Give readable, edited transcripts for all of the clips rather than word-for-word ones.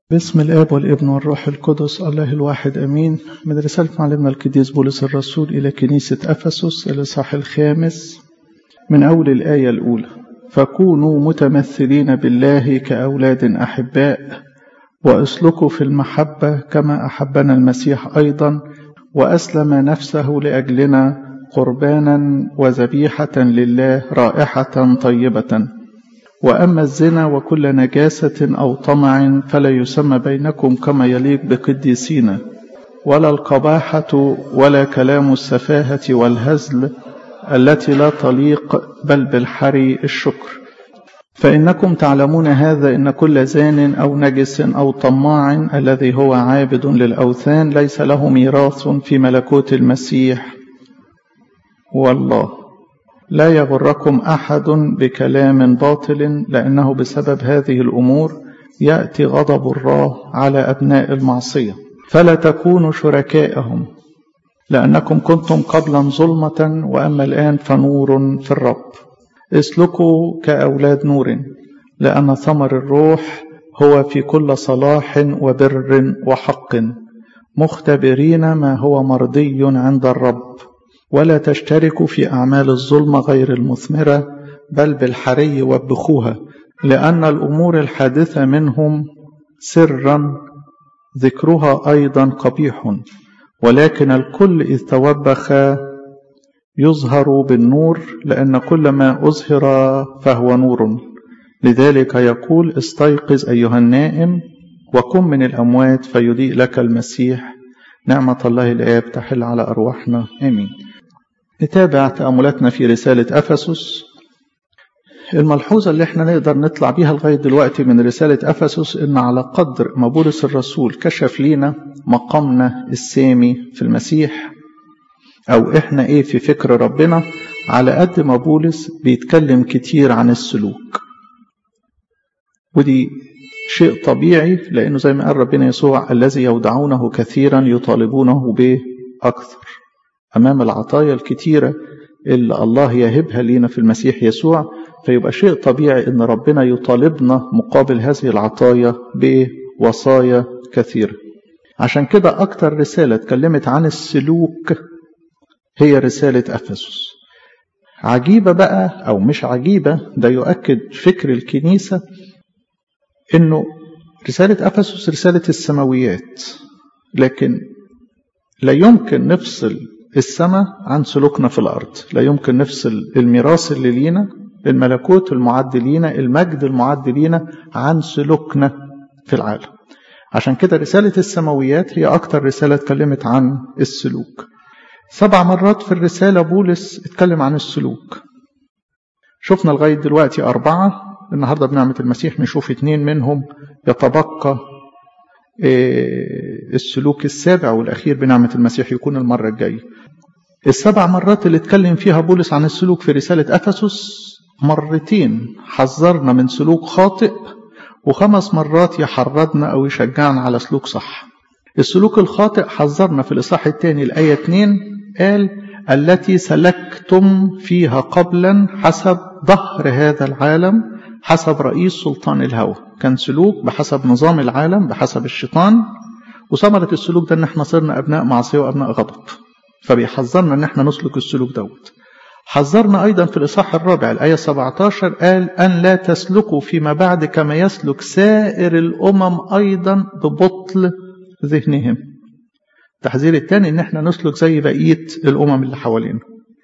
باسم الآب والابن والروح القدس الله الواحد أمين. من رسالة معلمنا القديس بولس الرسول إلى كنيسة أفسس الإصحاح 5 من أول الآية الأولى: فكونوا متمثلين بالله كأولاد أحباء، واسلكوا في المحبة كما أحبنا المسيح أيضا، وأسلم نفسه لأجلنا قربانا وذبيحة لله رائحة طيبة. وأما الزنا وكل نجاسة أو طمع فلا يسمى بينكم كما يليق بقديسين، ولا القباحة ولا كلام السفاهة والهزل التي لا تليق، بل بالحري الشكر. فإنكم تعلمون هذا، إن كل زان أو نجس أو طماع الذي هو عابد للأوثان ليس له ميراث في ملكوت المسيح والله. لا يغركم أحد بكلام باطل، لأنه بسبب هذه الأمور يأتي غضب الله على أبناء المعصية. فلا تكونوا شركائهم، لأنكم كنتم قبلا ظلمة، وأما الآن فنور في الرب. اسلكوا كأولاد نور، لأن ثمر الروح هو في كل صلاح وبر وحق، مختبرين ما هو مرضي عند الرب. ولا تشتركوا في أعمال الظلم غير المثمرة، بل بالحري وبخوها، لأن الأمور الحادثة منهم سرا ذكرها أيضا قبيح، ولكن الكل إذ توبخ يظهر بالنور، لأن كل ما أظهر فهو نور. لذلك يقول: استيقظ أيها النائم، وكن من الأموات فيضيء لك المسيح. نعمة الله الآب تحل على أرواحنا، آمين. نتابع تأملاتنا في رسالة أفسس. الملحوظة اللي احنا نقدر نطلع بيها لغاية دلوقتي من رسالة أفسس، إن على قدر ما بولس الرسول كشف لينا مقامنا السامي في المسيح، أو احنا ايه في فكر ربنا، على قد ما بولس بيتكلم كتير عن السلوك. ودي شيء طبيعي، لأنه زي ما قال ربنا يسوع: الذي يودعونه كثيرا يطالبونه به أكثر. أمام العطايا الكتيرة اللي الله يهبها لينا في المسيح يسوع، فيبقى شيء طبيعي إن ربنا يطالبنا مقابل هذه العطايا بوصايا كثيرة. عشان كده أكتر رسالة اتكلمت عن السلوك هي رسالة أفسس. عجيبة بقى أو مش عجيبة، ده يؤكد فكر الكنيسة إنه رسالة أفسس رسالة السماويات، لكن لا يمكن نفصل السماء عن سلوكنا في الأرض. لا يمكن نفصل الميراث اللي لينا، الملكوت المعد لينا، المجد المعد لينا، عن سلوكنا في العالم. عشان كده رسالة السماويات هي أكتر رسالة اتكلمت عن السلوك. 7 مرات في الرسالة بولس اتكلم عن السلوك. شفنا لغاية دلوقتي 4، النهاردة بنعمة المسيح نشوف 2 منهم، يتبقى السلوك السابع والأخير بنعمة المسيح يكون المرة الجاية. 7 مرات اللي اتكلم فيها بولس عن السلوك في رسالة أفسس، 2 مرات حذرنا من سلوك خاطئ، و5 مرات يحرضنا أو يشجعنا على سلوك صح. السلوك الخاطئ حذرنا في الإصحاح 2 الآية 2، قال: التي سلكتم فيها قبلا حسب ظهر هذا العالم، حسب رئيس سلطان الهوى. كان سلوك بحسب نظام العالم، بحسب الشيطان، وثمرة السلوك ده ان احنا صرنا ابناء معصية وابناء غضب. فبيحذرنا ان احنا نسلك السلوك دوت. حذرنا ايضا في الاصحاح 4 الايه 17، قال: ان لا تسلكوا فيما بعد كما يسلك سائر الامم ايضا ببطل ذهنهم. التحذير الثاني ان احنا نسلك زي بقية الامم اللي حوالينا.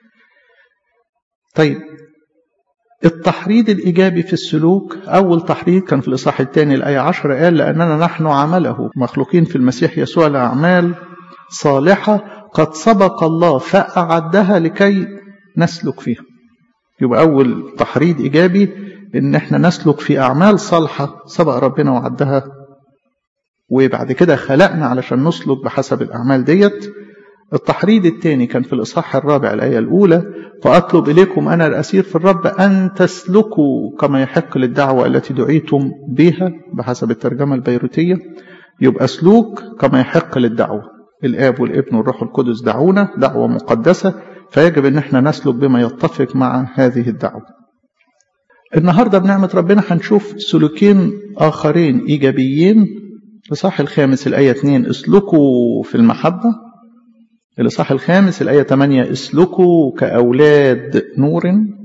طيب، التحريض الإيجابي في السلوك، أول تحريض كان في الإصحاح 2 الآية 10، قال: لأننا نحن عمله مخلوقين في المسيح يسوع لأعمال صالحة قد سبق الله فأعدها لكي نسلك فيها. يبقى أول تحريض إيجابي إن احنا نسلك في أعمال صالحة سبق ربنا وعدها، وبعد كده خلقنا علشان نسلك بحسب الأعمال ديت. التحريض الثاني كان في الإصحاح 4 الآية الأولى: فأطلب إليكم أنا الأسير في الرب أن تسلكوا كما يحق للدعوة التي دعيتم بها، بحسب الترجمة البيروتية. يبقى سلوك كما يحق للدعوة. الآب والابن والروح القدس دعونا دعوة مقدسة، فيجب أن احنا نسلك بما يتفق مع هذه الدعوة. النهاردة بنعمة ربنا هنشوف سلوكين آخرين إيجابيين الإصحاح 5 الآية 2 اسلكوا في المحبة. الإصحاح 5 الآية 8 اسلكوا كأولاد نور.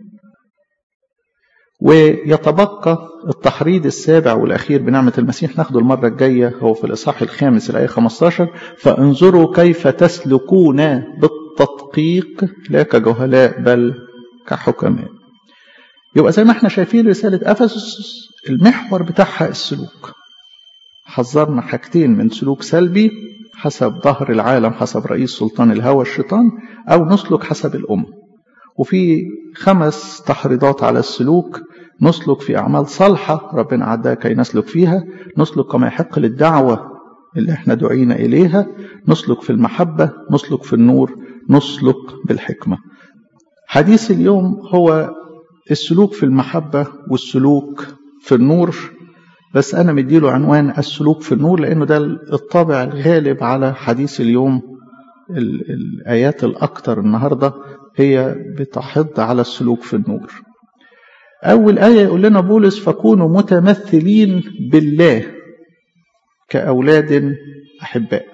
ويتبقى التحريض السابع والأخير بنعمة المسيح ناخده المرة الجاية، هو في الإصحاح 5 الآية 15 فانظروا كيف تسلكون بالتدقيق لا كجهلاء بل كحكماء. يبقى زي ما احنا شايفين رسالة أفسس المحور بتاعها السلوك. حذرنا حاجتين من سلوك سلبي حسب ظهر العالم، حسب رئيس سلطان الهوى الشيطان، أو نسلك حسب الأمة. وفي 5 تحريضات على السلوك: نسلك في أعمال صالحة ربنا عدها كي نسلك فيها، نسلك كما يحق للدعوة اللي احنا دعينا إليها، نسلك في المحبة، نسلك في النور، نسلك بالحكمة. حديث اليوم هو السلوك في المحبة والسلوك في النور، بس أنا مديله عنوان السلوك في النور لأنه ده الطابع الغالب على حديث اليوم. الآيات الأكثر النهاردة هي بتحض على السلوك في النور. أول آية يقول لنا بولس فكونوا متمثلين بالله كأولاد أحباء.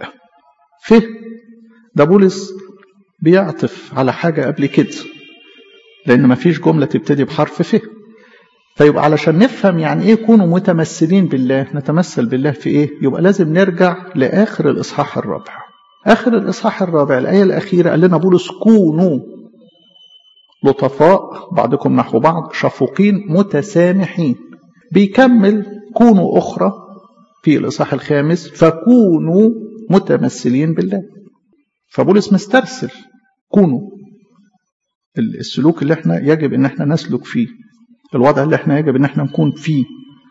ده بولس بيعطف على حاجة قبل كده، لأن ما فيش جملة تبتدي بحرف فيبقى علشان نفهم يعني إيه كونوا متمثلين بالله، نتمثل بالله في إيه؟ يبقى لازم نرجع لآخر الإصحاح الرابع. آخر الإصحاح الرابع الآية الأخيرة قال لنا بولس كونوا لطفاء بعضكم نحو بعض شفوقين متسامحين. بيكمل كونوا أخرى في الإصحاح 5 فكونوا متمثلين بالله. فبولس مسترسل كونوا السلوك اللي احنا يجب ان احنا نسلك فيه، الوضع اللي احنا يجب ان احنا نكون فيه.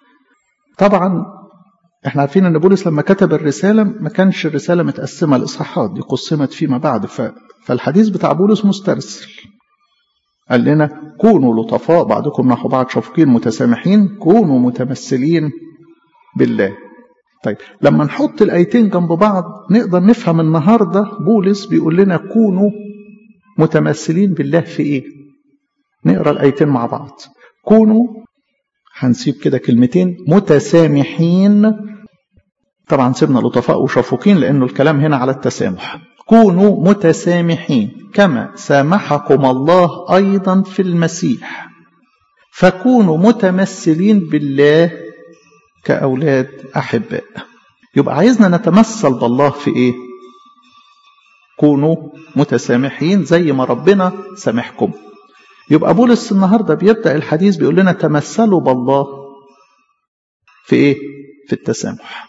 طبعا احنا عارفين ان بولس لما كتب الرسالة ما كانش الرسالة متقسمة لإصحاحات، دي قسمت فيما بعد. فالحديث بتاع بولس مسترسل، قال لنا كونوا لطفاء بعضكم نحو بعض شفوقين متسامحين، كونوا متمثلين بالله. طيب لما نحط الآيتين جنب بعض نقدر نفهم النهاردة بولس بيقول لنا كونوا متمثلين بالله في ايه. نقرأ الآيتين مع بعض. كونوا، هنسيب كده كلمتين، متسامحين. طبعا سيبنا لطفاء وشفوقين لأنه الكلام هنا على التسامح. كونوا متسامحين كما سامحكم الله أيضا في المسيح، فكونوا متمثلين بالله كأولاد أحباء. يبقى عايزنا نتمثل بالله في إيه؟ كونوا متسامحين زي ما ربنا سامحكم. يبقى بولس النهاردة بيبدأ الحديث بيقول لنا تمثلوا بالله في إيه؟ في التسامح.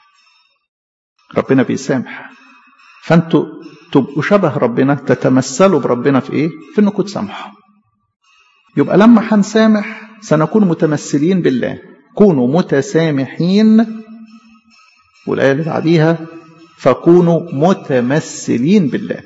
ربنا بيسامح، فأنتوا تبقوا شبه ربنا، تتمثلوا بربنا في إيه؟ في أنكم تسامحوا. يبقى لما هنسامح سنكون متمثلين بالله. كونوا متسامحين، والآية اللي بعديها فكونوا متمثلين بالله.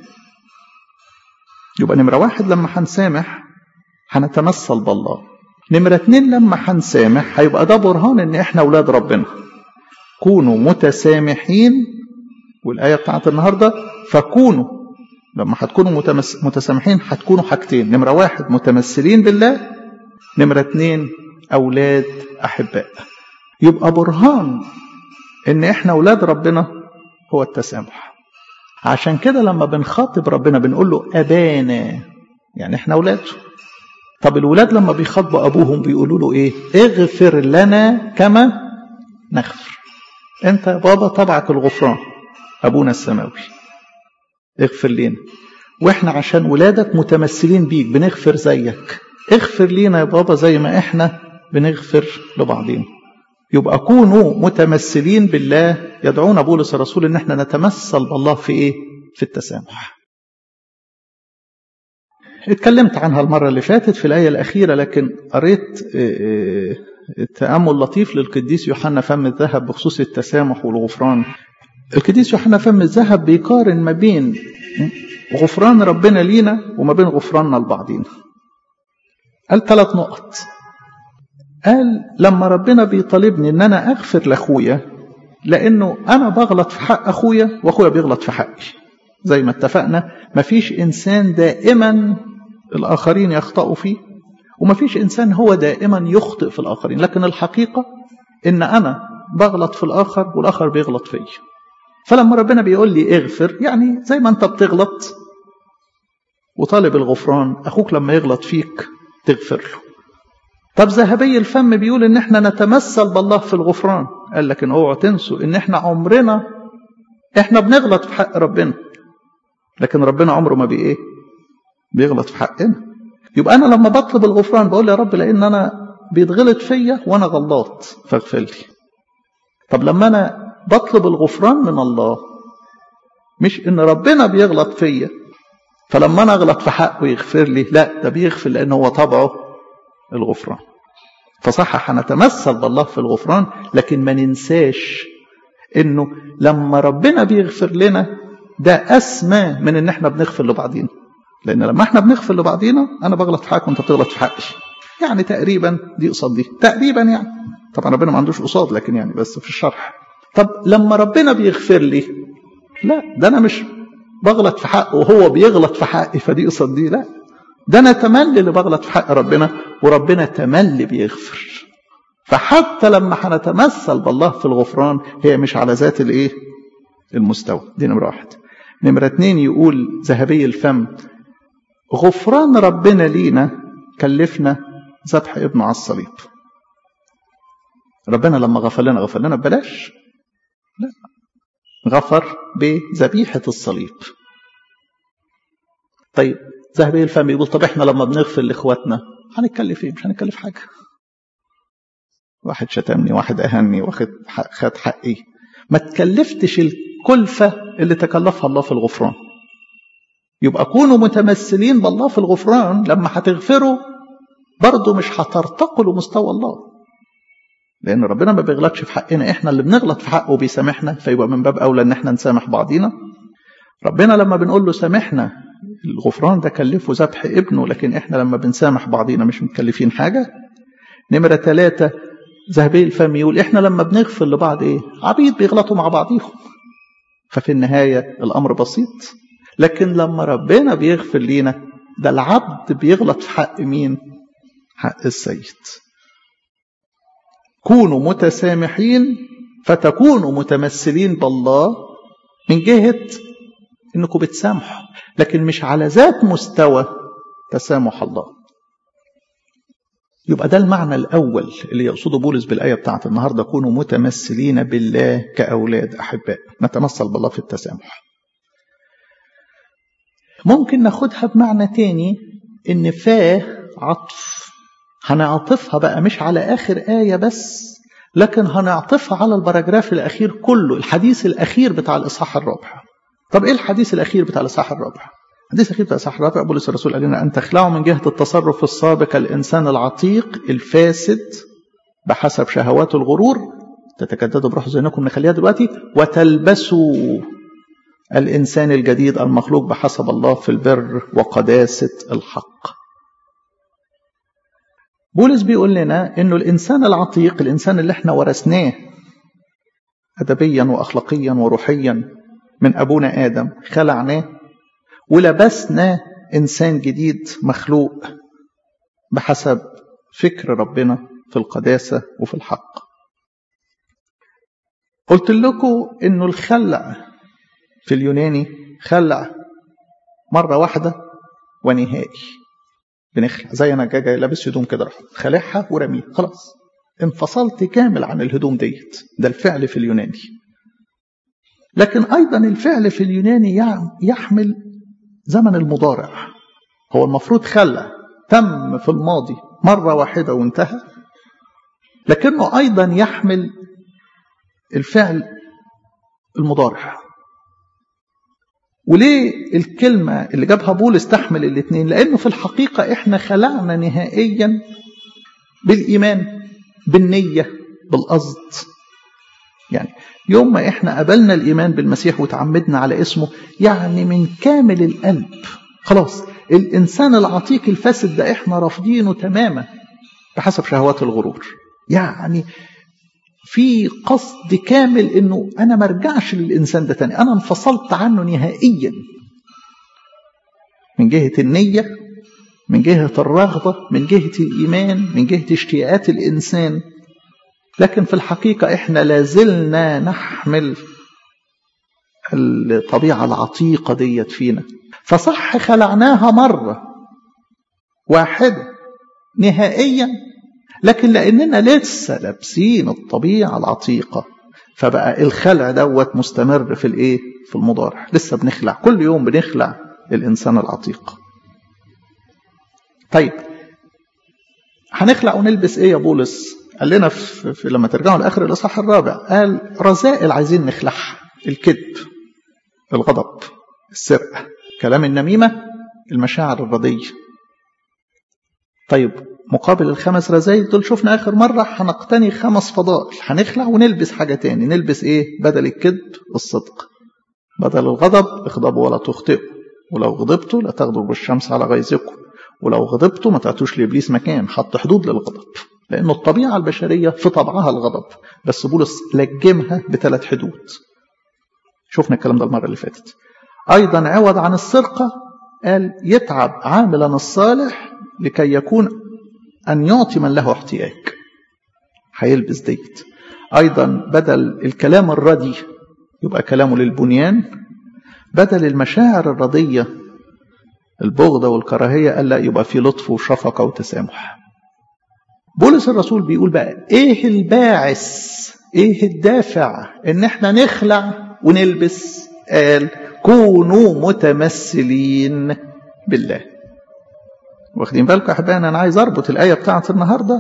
يبقى نمرة 1 لما هنسامح هنتمثل بالله. نمرة 2 لما هنسامح هيبقى ده برهان ان احنا اولاد ربنا. كونوا متسامحين، والآية بتاعت النهاردة فكونوا، لما هتكونوا متسامحين هتكونوا حاجتين: نمرة 1 متمثلين بالله، نمرة 2 أولاد أحباء. يبقى برهان إن إحنا أولاد ربنا هو التسامح. عشان كده لما بنخاطب ربنا بنقول له أبانا، يعني إحنا أولاده. طب الولاد لما بيخاطبوا أبوهم بيقولوا له إيه؟ اغفر لنا كما نغفر. أنت يا بابا طبعك الغفران، أبونا السماوي اغفر لنا. وإحنا عشان ولادك متمثلين بيك بنغفر زيك، اغفر لنا يا بابا زي ما إحنا بنغفر لبعضين. يبقى كونوا متمثلين بالله يدعونا بولس الرسول ان احنا نتمثل بالله في ايه؟ في التسامح. اتكلمت عنها المرة اللي فاتت في الآية الأخيرة، لكن قريت تأمل لطيف للقديس يوحنا فم الذهب بخصوص التسامح والغفران. القديس يوحنا فم الذهب بيقارن ما بين غفران ربنا لينا وما بين غفراننا لبعضينا. قال 3 نقط. قال لما ربنا بيطالبني ان انا اغفر لاخويا لانه انا بغلط في حق اخويا واخويا بيغلط في حقي. زي ما اتفقنا مفيش انسان دائما الاخرين يخطئوا فيه، ومفيش انسان هو دائما يخطئ في الاخرين، لكن الحقيقة ان انا بغلط في الآخر والآخر بيغلط فيا. فلما ربنا بيقول لي اغفر، يعني زي ما أنت بتغلط وطالب الغفران، أخوك لما يغلط فيك تغفر له. طب ذهبي الفم بيقول إن احنا نتمثل بالله في الغفران. قال لكن اوعوا تنسوا إن احنا عمرنا احنا بنغلط في حق ربنا، لكن ربنا عمره ما بيغلط في حقنا. يبقى أنا لما بطلب الغفران بقول يا رب لأن أنا بيتغلط فيا وأنا غلط فاغفر لي. طب لما أنا بطلب الغفران من الله، مش إن ربنا بيغلط فيا فلما أنا أغلط في حقه يغفر لي، لا، ده بيغفر لأن هو طبعه الغفران. فصح هنتمثل بالله في الغفران، لكن ما ننساش إنه لما ربنا بيغفر لنا ده أسمى من إن إحنا بنغفر لبعضينا. لأن لما إحنا بنغفر لبعضينا أنا بغلط في حقك وأنت بتغلط في حقي، يعني تقريبا دي قصاد دي تقريبا، يعني طبعا ربنا ما عندوش قصاد، لكن يعني بس في الشرح. طب لما ربنا بيغفر لي، لا، ده أنا مش بغلط في حقه وهو بيغلط في حقي فدي قصاد دي، لا، ده أنا تملي اللي بغلط في حق ربنا وربنا تملي بيغفر. فحتى لما هنتمثل بالله في الغفران هي مش على ذات المستوى. دي نمرة واحد. نمرة اتنين يقول ذهبي الفم غفران ربنا لينا كلفنا ذبح ابنه على الصليب. ربنا لما غفر لنا ببلاش؟ لا، غفر بذبيحة الصليب. طيب ذهبي الفم يقول طب احنا لما بنغفر لاخواتنا هنتكلف ايه؟ مش هنتكلف حاجة. واحد شتمني، واحد اهني، واخد خد حقي، ما تكلفتش الكلفة اللي تكلفها الله في الغفران. يبقى كونوا متمثلين بالله في الغفران، لما هتغفروا برضو مش هترتقوا لمستوى الله، لأن ربنا ما بيغلطش في حقنا، احنا اللي بنغلط في حقه وبيسامحنا، فيبقى من باب أولى ان احنا نسامح بعضينا. ربنا لما بنقول له سامحنا الغفران ده كلفه ذبح ابنه، لكن احنا لما بنسامح بعضينا مش متكلفين حاجة. نمرة 3 ذهبي الفم يقول احنا لما بنغفر لبعض عبيد بيغلطوا مع بعضيهم، ففي النهاية الأمر بسيط. لكن لما ربنا بيغفر لينا ده العبد بيغلط في حق مين؟ حق السيد. كونوا متسامحين فتكونوا متمثلين بالله من جهة انكم بتسامحوا، لكن مش على ذات مستوى تسامح الله. يبقى ده المعنى الأول اللي يقصده بولس بالآية بتاعت النهاردة، كونوا متمثلين بالله كأولاد أحباء، نتمثل بالله في التسامح. ممكن ناخدها بمعنى تاني إن فاه عطف، هنعطفها بقى مش على آخر آية بس، لكن هنعطفها على البراجراف الأخير كله، الحديث الأخير بتاع الإصحاح الرابع. طب إيه الحديث الأخير بتاع الإصحاح الرابع؟ الحديث الأخير بتاع الإصحاح الرابع بولس الرسول قال لنا أن تخلعوا من جهة التصرف السابق الإنسان العتيق الفاسد بحسب شهوات الغرور، تتجددوا بروح ذهنكم، نخليها دلوقتي، وتلبسوا الإنسان الجديد المخلوق بحسب الله في البر وقداسة الحق. بولس بيقول لنا إنه الإنسان العتيق، الإنسان اللي احنا ورثناه أدبيا وأخلاقيا وروحيا من أبونا آدم، خلعناه ولبسنا إنسان جديد مخلوق بحسب فكر ربنا في القداسة وفي الحق. قلت لكم إنه الخلع في اليوناني خلع مرة واحدة ونهائي، بنخلع زي أنا جاي لابس هدوم كده، رح خلعها ورميها، خلاص انفصلت كامل عن الهدوم ديت. ده الفعل في اليوناني. لكن أيضا الفعل في اليوناني يحمل زمن المضارع. هو المفروض خلع تم في الماضي مرة واحدة وانتهى، لكنه أيضا يحمل الفعل المضارع. وليه الكلمة اللي جابها بولس تحمل الاثنين؟ لأنه في الحقيقة احنا خلعنا نهائيا بالإيمان، بالنية، بالقصد. يعني يوم ما احنا قبلنا الإيمان بالمسيح وتعمدنا على اسمه، يعني من كامل القلب خلاص الإنسان العتيق الفاسد ده احنا رافضينه تماما بحسب شهوات الغرور. يعني في قصد كامل انه انا ما ارجعش للإنسان ده تاني، انا انفصلت عنه نهائيا من جهة النية، من جهة الرغبة، من جهة الإيمان، من جهة اشتياقات الإنسان. لكن في الحقيقة احنا لازلنا نحمل الطبيعة العتيقة ديت فينا. فصح خلعناها مرة واحدة نهائيا، لكن لأننا لسه لابسين الطبيعة العتيقة فبقى الخلع دوت مستمر في الايه؟ في المضارع. لسه بنخلع كل يوم، بنخلع الإنسان العتيق. طيب هنخلع ونلبس ايه يا بولس؟ قال لنا في لما ترجعوا لآخر الإصحاح الرابع قال رذائل عايزين نخلعها: الكذب، الغضب، السرقة، كلام النميمة، المشاعر الردية. طيب مقابل الخمس رذائل دول شفنا آخر مرة هنقتني 5 فضائل، هنخلع ونلبس حاجة تاني. نلبس ايه؟ بدل الكذب الصدق، بدل الغضب اغضبوا ولا تخطئوا، ولو غضبتوا لا تغضبوا بالشمس على غيظكم، ولو غضبتوا ما تعطوش لإبليس مكان. حط حدود للغضب، لأنه الطبيعة البشرية في طبعها الغضب، بس بولس لجمها ب3 حدود. شفنا الكلام ده المرة اللي فاتت. أيضا عوض عن السرقة قال يتعب عاملا الصالح لكي يكون أن يعطي من له احتياج، هيلبس ديت. أيضا بدل الكلام الردي يبقى كلامه للبنيان، بدل المشاعر الردية البغضة والكراهية قال لا، يبقى في لطف وشفقة وتسامح. بولس الرسول بيقول بقى ايه الباعث، ايه الدافع ان احنا نخلع ونلبس؟ قال كونوا متمثلين بالله. واخدين بالكم يا احبائي؟ انا عايز اربط الايه بتاعت النهارده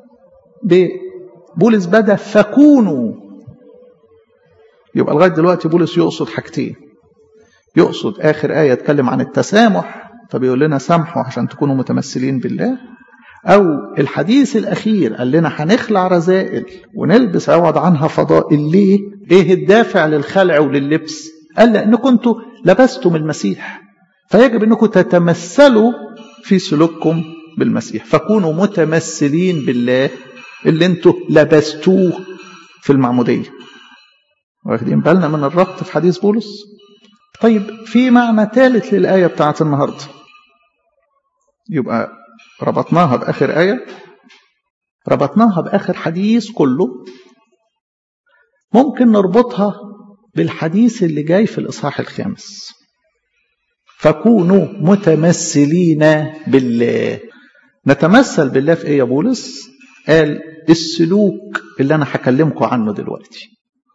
ببولس بدا فكونوا. يبقى لغايه دلوقتي بولس يقصد حاجتين. يقصد اخر ايه اتكلم عن التسامح، فبيقول لنا سامحوا عشان تكونوا متمثلين بالله. او الحديث الاخير قال لنا هنخلع رذائل ونلبس عوض عنها فضائل. ليه؟ ايه الدافع للخلع ولللبس؟ قال لان كنتوا لبستم المسيح، فيجب انكم تتمثلوا في سلوككم بالمسيح. فكونوا متمثلين بالله اللي انتوا لبستوه في المعمودية. واخدين بالنا من الربط في حديث بولس؟ طيب في معنى ثالث للآية بتاعت النهاردة، يبقى ربطناها بآخر آية، ربطناها بآخر حديث كله. ممكن نربطها بالحديث اللي جاي في الإصحاح 5: فكونوا متمثلين بالله. نتمثل بالله في ايه يا بولس؟ قال السلوك اللي انا هكلمكم عنه دلوقتي.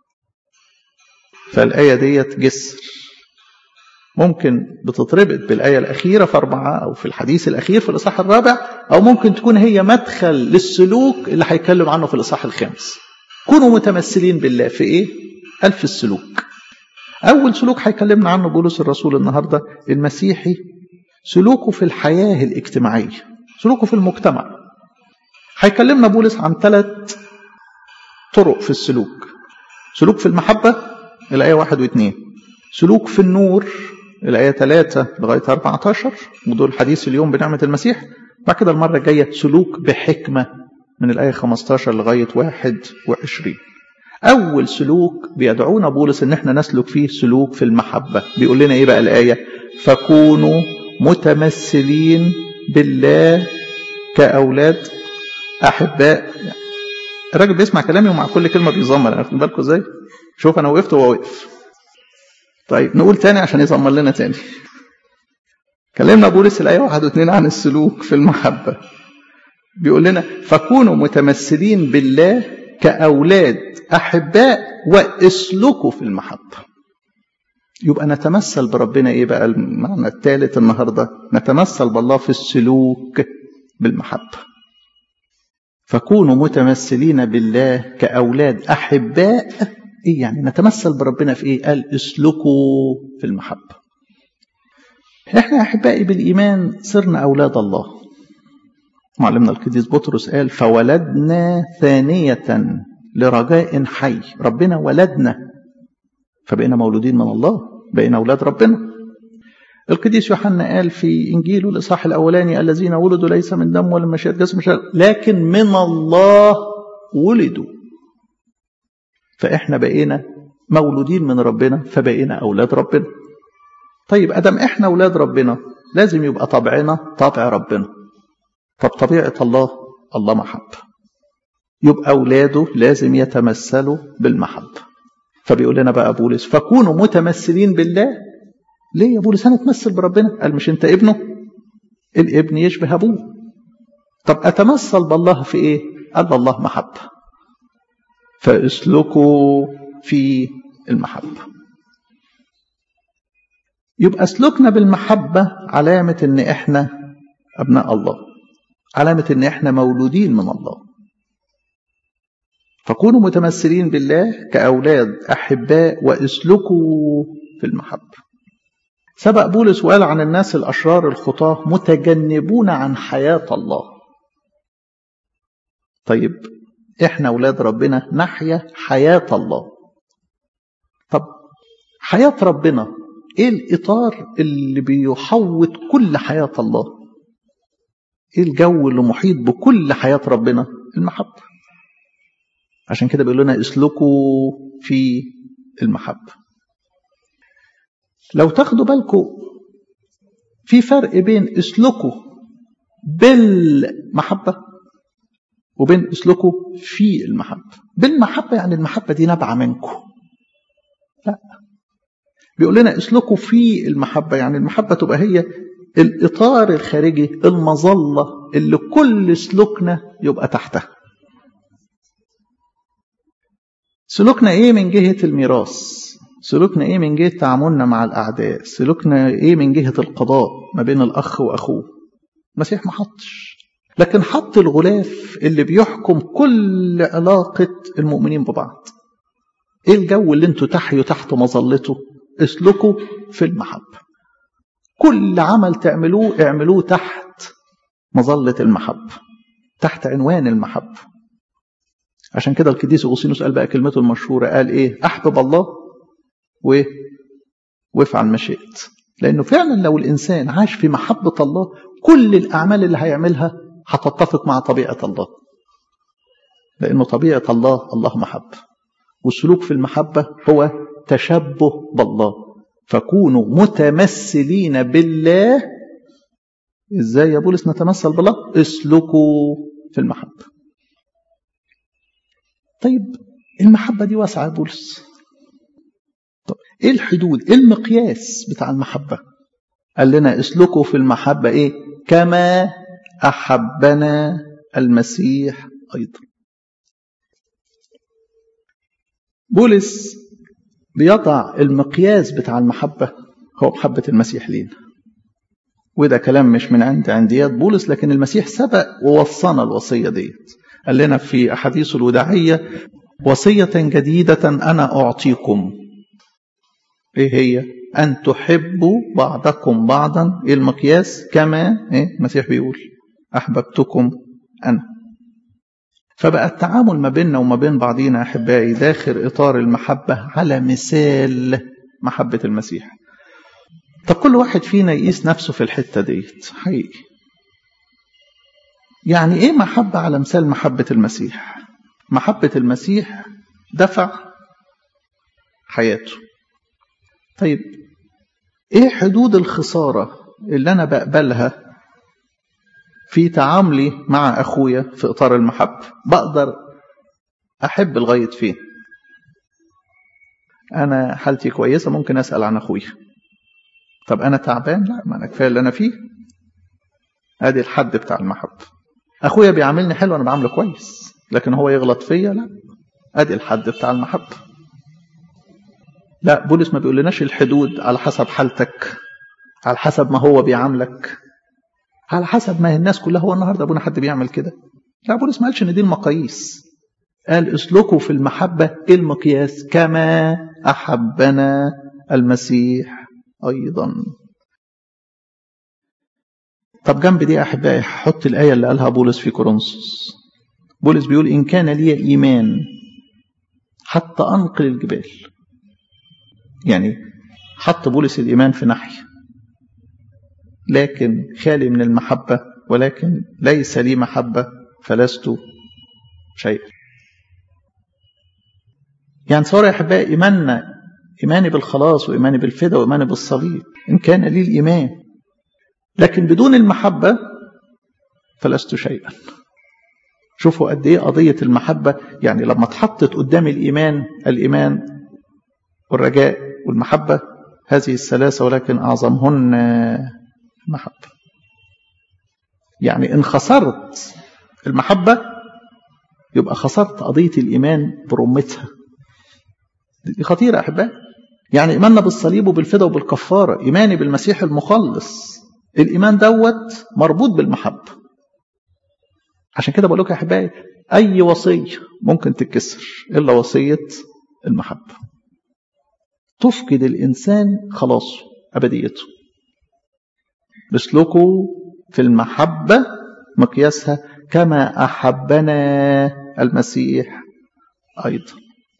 فالآية ديت جسر، ممكن بتتربط بالآية الأخيرة في 4، أو في الحديث الأخير في الإصحاح الرابع، أو ممكن تكون هي مدخل للسلوك اللي هيتكلم عنه في الإصحاح 5. كونوا متمثلين بالله في إيه؟ قال في السلوك. أول سلوك هيكلمنا عنه بولس الرسول النهاردة المسيحي، سلوكه في الحياة الاجتماعية، سلوكه في المجتمع. هيكلمنا بولس عن 3 طرق في السلوك: سلوك في المحبة الآية 1 و2، سلوك في النور الآية 3 لغاية 14، ودول حديث اليوم بنعمة المسيح. بعد كده المرة الجاية سلوك بحكمة من الآية 15 لغاية 21. أول سلوك بيدعونا بولس إن احنا نسلك فيه سلوك في المحبة. بيقول لنا إيه بقى الآية؟ فكونوا متمثلين بالله كأولاد أحباء. الراجل بيسمع كلامي ومع كل كلمة بيزمر. عارفين بالكم إزاي؟ شوف أنا وقفت وهو وقف. طيب نقول تاني عشان يزمر لنا تاني. كلمنا بولس الآية 1 و2 عن السلوك في المحبة. بيقول لنا فكونوا متمثلين بالله كأولاد أحباء واسلكوا في المحبة. يبقى نتمثل بربنا إيه بقى المعنى الثالث النهاردة؟ نتمثل بالله في السلوك بالمحبة. فكونوا متمثلين بالله كأولاد أحباء. إيه يعني نتمثل بربنا في إيه؟ قال اسلكوا في المحبة. إحنا أحبائي بالإيمان صرنا أولاد الله. معلمنا القديس بطرس قال فولدنا ثانية لرجاء حي. ربنا ولدنا فبقينا مولودين من الله، بقينا أولاد ربنا. القديس يوحنا قال في إنجيله الإصحاح الأولاني الذين ولدوا ليس من دم ولا مشيئة جسم لكن من الله ولدوا. فإحنا بقينا مولودين من ربنا، فبقينا أولاد ربنا. طيب أدم إحنا أولاد ربنا لازم يبقى طبعنا طبع ربنا. طب طبيعة الله، الله محبة. يبقى أولاده لازم يتمثلوا بالمحبة. فبيقول لنا بقى بولس فكونوا متمثلين بالله. ليه يا بولس هنتمثل بربنا؟ قال مش انت ابنه؟ الابن يشبه ابوه. طب اتمثل بالله في ايه؟ قال الله محبة، فاسلكوا في المحبة. يبقى سلوكنا بالمحبة علامة ان احنا ابناء الله، علامة ان احنا مولودين من الله. فكونوا متمثلين بالله كأولاد أحباء واسلكوا في المحبة. سبق بولس وقال عن الناس الأشرار الخطاة متجنبون عن حياة الله. طيب إحنا أولاد ربنا نحيا حياة الله. طب حياة ربنا إيه الإطار اللي بيحوط كل حياة الله؟ إيه الجو اللي محيط بكل حياة ربنا؟ المحبة. عشان كده بيقول لنا اسلكوا في المحبة. لو تاخدوا بالكم في فرق بين اسلكوا بالمحبة وبين اسلكوا في المحبة. بالمحبة يعني المحبة دي نابعة منكم، لا، بيقول لنا اسلكوا في المحبة يعني المحبة تبقى هي الإطار الخارجي، المظلة اللي كل سلوكنا يبقى تحتها. سلوكنا ايه من جهة الميراث؟ سلوكنا ايه من جهة تعاملنا مع الأعداء؟ سلوكنا ايه من جهة القضاء ما بين الأخ وأخوه؟ المسيح ما حطش، لكن حط الغلاف اللي بيحكم كل علاقة المؤمنين ببعض. ايه الجو اللي انتوا تحيوا تحت مظلته؟ اسلكوا في المحبة. كل عمل تعملوه اعملوه تحت مظلة المحبة، تحت عنوان المحبة. عشان كده القديس أغسطينوس قال بقى كلمته المشهورة، قال ايه؟ احبب الله وافعل ما شئت. لانه فعلا لو الانسان عاش في محبة الله كل الاعمال اللي هيعملها هتتفق مع طبيعة الله، لانه طبيعة الله محبة، والسلوك في المحبة هو تشبه بالله. فكونوا متمثلين بالله. ازاي يا بولس نتمثل بالله؟ اسلكوا في المحبة. طيب المحبة دي واسعة يا بولس، طب ايه الحدود؟ ايه المقياس بتاع المحبة؟ قال لنا اسلكوا في المحبة ايه؟ كما احبنا المسيح ايضا. بولس بيضع المقياس بتاع المحبة هو محبة المسيح لينا، وده كلام مش من عنديات بولس، لكن المسيح سبق ووصانا الوصية ديت. قال لنا في أحاديث الوداعية وصية جديدة أنا أعطيكم. إيه هي؟ أن تحبوا بعضكم بعضا. إيه المقياس؟ كما المسيح بيقول أحببتكم أنا. فبقى التعامل ما بيننا وما بين بعضينا أحبائي داخل إطار المحبة على مثال محبة المسيح. طب كل واحد فينا يقيس نفسه في الحتة ديت حقيقي. يعني إيه محبة على مثال محبة المسيح؟ محبة المسيح دفع حياته. طيب إيه حدود الخسارة اللي أنا بقبلها في تعاملي مع أخويا في إطار المحبة؟ بقدر أحب لغاية فين؟ أنا حالتي كويسة ممكن أسأل عن أخويا. طب أنا تعبان؟ لا، ما أنا كفاية اللي أنا فيه. أدي الحد بتاع المحبة. أخويا بيعاملني حلو أنا بعامله كويس، لكن هو يغلط فيا؟ لا، أدي الحد بتاع المحبة. لا، بولس ما بيقولناش الحدود على حسب حالتك، على حسب ما هو بيعاملك، على حسب ما الناس كلها. هو النهارده ابونا حد بيعمل كده؟ لا، بولس ما قالش ان دي المقاييس. قال اسلكوا في المحبة. ايه المقياس؟ كما احبنا المسيح ايضا. طب جنب دي احبائي هحط الايه اللي قالها بولس في كورنثوس. بولس بيقول ان كان لي ايمان حتى انقل الجبال. يعني حط بولس الايمان في ناحيه، لكن خالي من المحبة، ولكن ليس لي محبة فلست شيئا. يعني صار يا أحبائي إيماني بالخلاص وإيماني بالفداء وإيماني بالصليب إن كان لي الإيمان، لكن بدون المحبة فلست شيئا. شوفوا قد ايه قضية المحبة، يعني لما اتحطت قدام الإيمان والرجاء والمحبة، هذه الثلاثة ولكن أعظمهن المحبة. يعني إن خسرت المحبة يبقى خسرت قضية الإيمان برمتها. دي خطيرة أحبائي. يعني إيماننا بالصليب وبالفداء وبالكفارة، إيماني بالمسيح المخلص، الإيمان دوت مربوط بالمحبة. عشان كده بقول لك يا أحبائي أي وصية ممكن تتكسر إلا وصية المحبة. تفقد الإنسان خلاصه أبديته. اسلكوا في المحبة مقياسها كما أحبنا المسيح أيضا.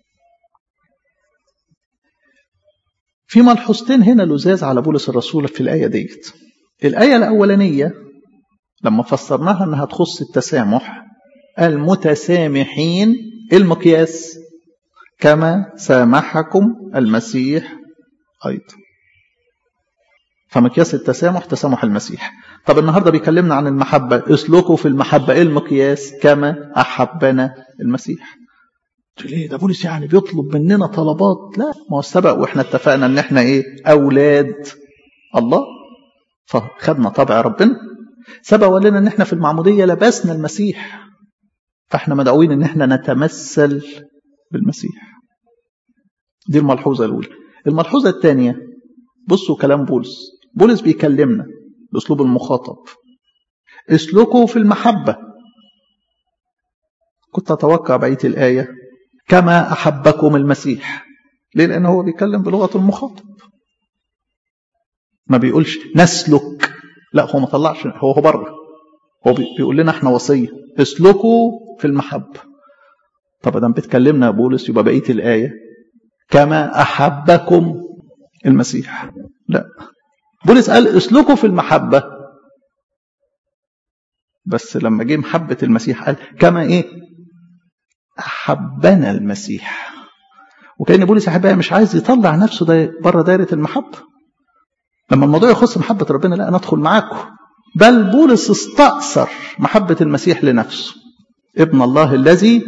في ملحوظتين هنا لزاز على بولس الرسول في الآية ديت. الآية الأولانية لما فسرناها أنها تخص التسامح، المتسامحين المقياس كما سامحكم المسيح أيضا. فمقياس التسامح تسامح المسيح. طب النهاردة بيكلمنا عن المحبة، اسلكوا في المحبة المقياس كما أحبنا المسيح. ليه ده بولس يعني بيطلب مننا طلبات؟ لا، ما هو السبق واحنا اتفقنا ان احنا ايه؟ أولاد الله، فخدنا طبع ربنا. سبق ولنا ان احنا في المعمودية لبسنا المسيح، فاحنا مدعوين ان احنا نتمثل بالمسيح. دي الملحوظة الأولى. الملحوظة الثانية، بصوا كلام بولس بيكلمنا بأسلوب المخاطب، اسلكوا في المحبة. كنت أتوقع بقية الآية كما أحبكم المسيح. ليه؟ لأنه هو بيتكلم بلغة المخاطب، ما بيقولش نسلك، لا هو ما طلعش، هو بره، هو بيقول لنا احنا وصية اسلكوا في المحبة. طب دام بتكلمنا يا بولس يبقى بقية الآية كما أحبكم المسيح. لا، بولس قال اسلكوا في المحبة، بس لما جه محبة المسيح قال كما ايه؟ أحبنا المسيح. وكأن بولس يا حبايبي مش عايز يطلع نفسه بره دايرة المحبة. لما الموضوع يخص محبة ربنا لا ندخل معاكم، بل بولس استأثر محبة المسيح لنفسه. ابن الله الذي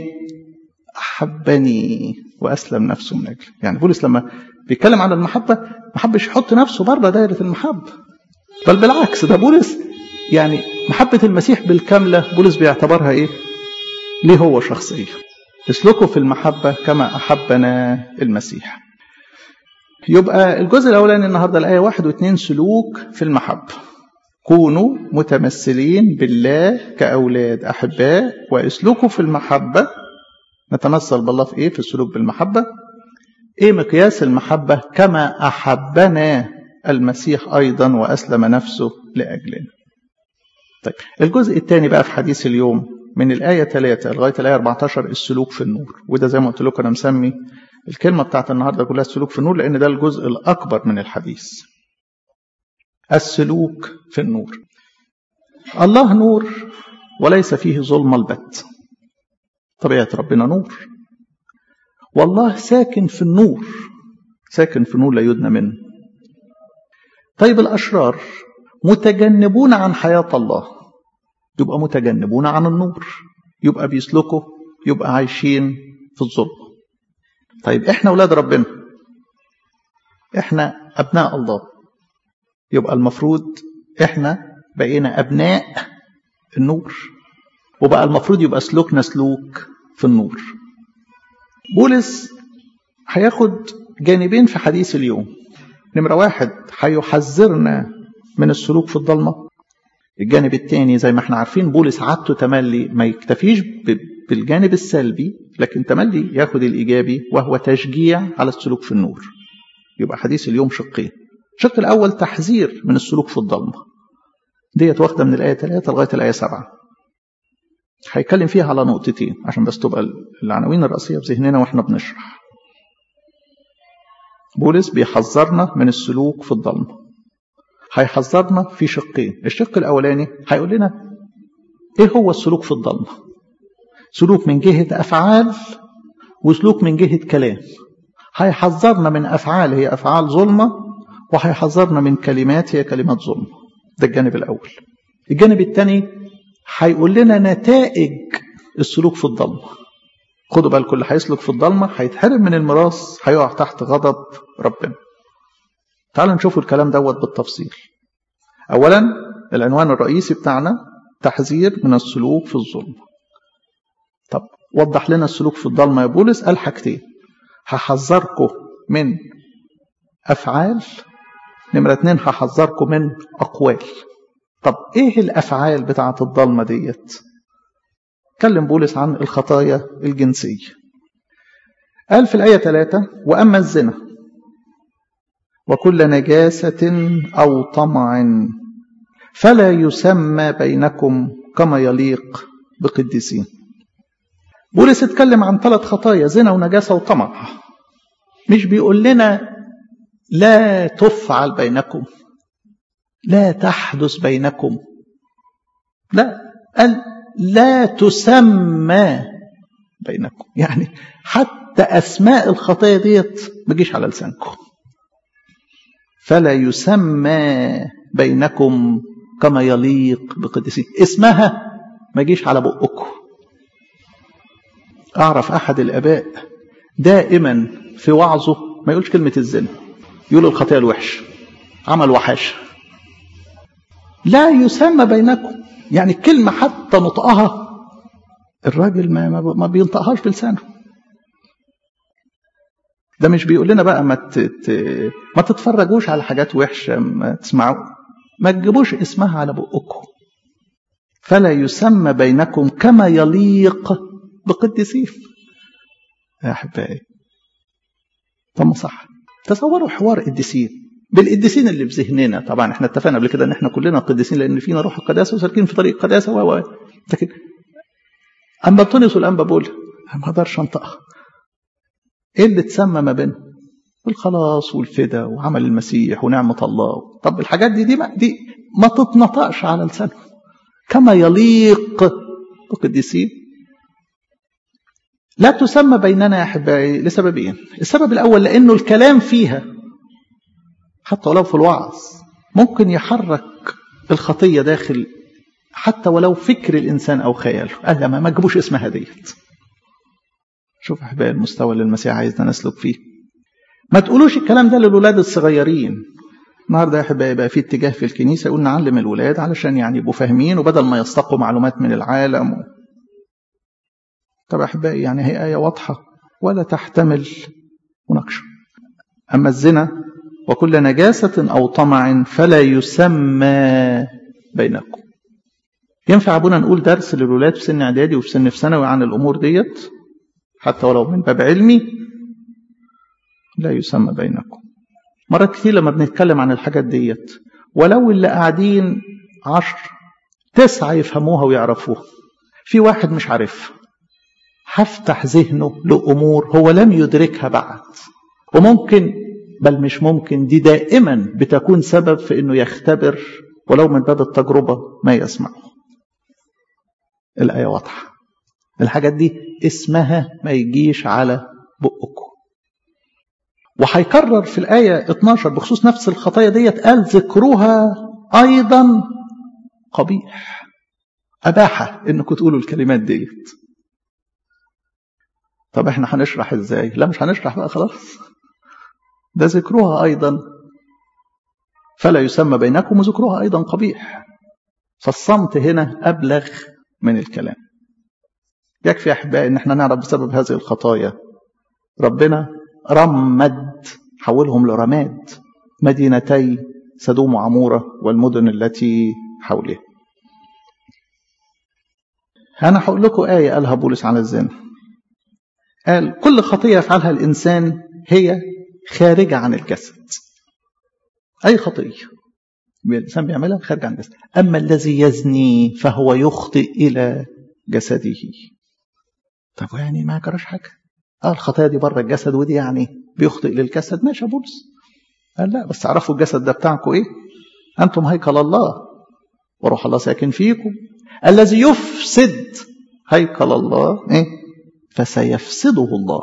أحبني وأسلم نفسه من أجل. يعني بولس لما بيتكلم عن المحبة ما حبش يحط نفسه بره دايرة المحبة، بل بالعكس، ده بولس يعني محبة المسيح بالكاملة بولس بيعتبرها ايه؟ ليه هو شخصية. اسلكوا في المحبة كما أحبنا المسيح. يبقى الجزء الأولاني النهاردة الآية 1 و2 سلوك في المحبة. كونوا متمثلين بالله كأولاد أحباء واسلكوا في المحبة. نتمثل بالله في ايه؟ في السلوك بالمحبة. ايه مقياس المحبة؟ كما أحبنا المسيح أيضا وأسلم نفسه لأجلنا. طيب الجزء الثاني بقى في حديث اليوم من الآية 3 لغاية الآية 14 السلوك في النور. وده زي ما قلت لكم أنا مسمي الكلمة بتاعت النهاردة كلها السلوك في النور، لأن ده الجزء الأكبر من الحديث. السلوك في النور. الله نور وليس فيه ظلم البت. طبيعة ربنا نور، والله ساكن في النور، ساكن في النور لا يدنى منه. طيب الأشرار متجنبون عن حياة الله، يبقى متجنبون عن النور، يبقى بيسلكوا، يبقى عايشين في الظلم. طيب احنا أولاد ربنا، احنا أبناء الله، يبقى المفروض احنا بقينا أبناء النور، وبقى المفروض يبقى سلوكنا سلوك في النور. بولس هياخد جانبين في حديث اليوم. نمرة 1 هيحذرنا من السلوك في الضلمة. الجانب الثاني زي ما احنا عارفين بولس عادته تملي ما يكتفيش بالجانب السلبي، لكن تملي ياخد الإيجابي وهو تشجيع على السلوك في النور. يبقى حديث اليوم شقين. الشق الأول تحذير من السلوك في الضلمة، ديت واخدة من الآية 3 لغاية الآية 7. هيتكلم فيها على نقطتين عشان بس تبقى العناوين الرئيسية في ذهننا واحنا بنشرح. بولس بيحذرنا من السلوك في الضلمة، هيحذرنا في شقين. الشق الأولاني هيقول لنا ايه هو السلوك في الضلمة. سلوك من جهة أفعال وسلوك من جهة كلام. هيحذرنا من أفعال هي أفعال ظلمة، وهيحذرنا من كلمات هي كلمات ظلمة. ده الجانب الأول. الجانب الثاني هيقول لنا نتائج السلوك في الضلمة. خدوا بالكم، اللي هيسلك في الضلمة هيتحرم من الميراث، هيقع تحت غضب ربنا. تعالوا نشوفوا الكلام دوت بالتفصيل. أولا العنوان الرئيسي بتاعنا تحذير من السلوك في الظلمة. طب وضح لنا السلوك في الضلمة يا بولس. قال حاجتين: هحذركم من أفعال، نمرة 2 هحذركم من أقوال. طب إيه الأفعال بتاعة الضلمة ديت؟ كلم بولس عن الخطايا الجنسية. قال في الآية 3: وأما الزنا وكل نجاسة أو طمع فلا يسمى بينكم كما يليق بقديسين. بولس اتكلم عن 3 خطايا: زنا ونجاسة وطمع. مش بيقول لنا لا تفعل بينكم، لا تحدث بينكم، لا، قال لا تسمى بينكم. يعني حتى أسماء الخطايا ديت ما تجيش على لسانكم. فلا يسمى بينكم كما يليق بقديسين، اسمها ما يجيش على بقكم. أعرف أحد الآباء دائما في وعظه ما يقولش كلمة الزنا، يقول الخطيئة الوحش، عمل وحاشة. لا يسمى بينكم، يعني كلمة حتى نطقها الراجل ما بينطقهاش بلسانه. ده مش بيقول لنا بقى ما تتفرجوش على حاجات وحشة، ما تسمعوا، ما تجيبوش اسمها على بقكم. فلا يسمى بينكم كما يليق بقديسين. يا أحبائي، طب صح، تصوروا حوار قديسين بالقديسين اللي في ذهننا. طبعا احنا اتفقنا قبل كده ان احنا كلنا قديسين لان فينا روح القداسه وسالكين في طريق القداسه لكن اما بطونس والانبا بقول ما اقدرش انطقها. ايه اللي تسمى ما بينهم؟ الخلاص والفدا وعمل المسيح ونعمه الله. طب الحاجات دي ما تتنطقش على لسانهم كما يليق بقديسين. لا تسمى بيننا يا احبائي لسببين. السبب الاول لانه الكلام فيها حتى ولو في الوعظ ممكن يحرك الخطيه داخل حتى ولو فكر الانسان او خياله. قال لما ما تجيبوش اسمها ديت. شوف احبائي المستوى اللي المسيح عايزنا نسلك فيه. ما تقولوش الكلام ده للولاد الصغيرين. النهارده يا احبائي بقى في اتجاه في الكنيسه يقول نعلم الولاد علشان يعني يبقوا فاهمين وبدل ما يستقوا معلومات من العالم. طب احبائي يعني هي ايه واضحه ولا تحتمل مناقشه. اما الزنا وكل نجاسه او طمع فلا يسمى بينكم. ينفع ابونا نقول درس للولاد في سن اعدادي وفي سن في ثانوي عن الامور ديت حتى ولو من باب علمي؟ لا يسمى بينكم. مرات كتير لما بنتكلم عن الحاجات ديت ولو اللي قاعدين 10 9 يفهموها ويعرفوها، في واحد مش عارف، هفتح ذهنه لأمور هو لم يدركها بعد، وممكن بل مش ممكن دي دائما بتكون سبب في انه يختبر ولو من باب التجربة ما يسمعه. الآية واضحة. الحاجات دي اسمها ما يجيش على بقكم. وهيكرر في الآية 12 بخصوص نفس الخطايا ديت، قال ذكروها أيضا قبيح. أباحة إنكم تقولوا الكلمات ديت. طب احنا هنشرح ازاي؟ لا مش هنشرح بقى خلاص. ده ذكروها أيضا فلا يسمى بينكم وذكروها أيضا قبيح. فالصمت هنا أبلغ من الكلام. يكفي يا أحبائي إن احنا نعرف بسبب هذه الخطايا ربنا رمد، حولهم لرماد مدينتي سدوم وعمورة والمدن التي حولها. أنا هقول لكم آية قالها بولس عن الزنا. قال كل خطية يفعلها الإنسان هي خارجة عن الجسد. أي خطية الإنسان بيعملها خارجة عن الجسد. أما الذي يزني فهو يخطئ إلى جسده. طب يعني ما جراش حاجة. الخطايا دي بره الجسد ودي يعني بيخطئ للجسد. ماشي يا بولس. قال لا بس عرفوا الجسد ده بتاعكم إيه؟ أنتم هيكل الله وروح الله ساكن فيكم. الذي يفسد هيكل الله إيه؟ فسيفسده الله.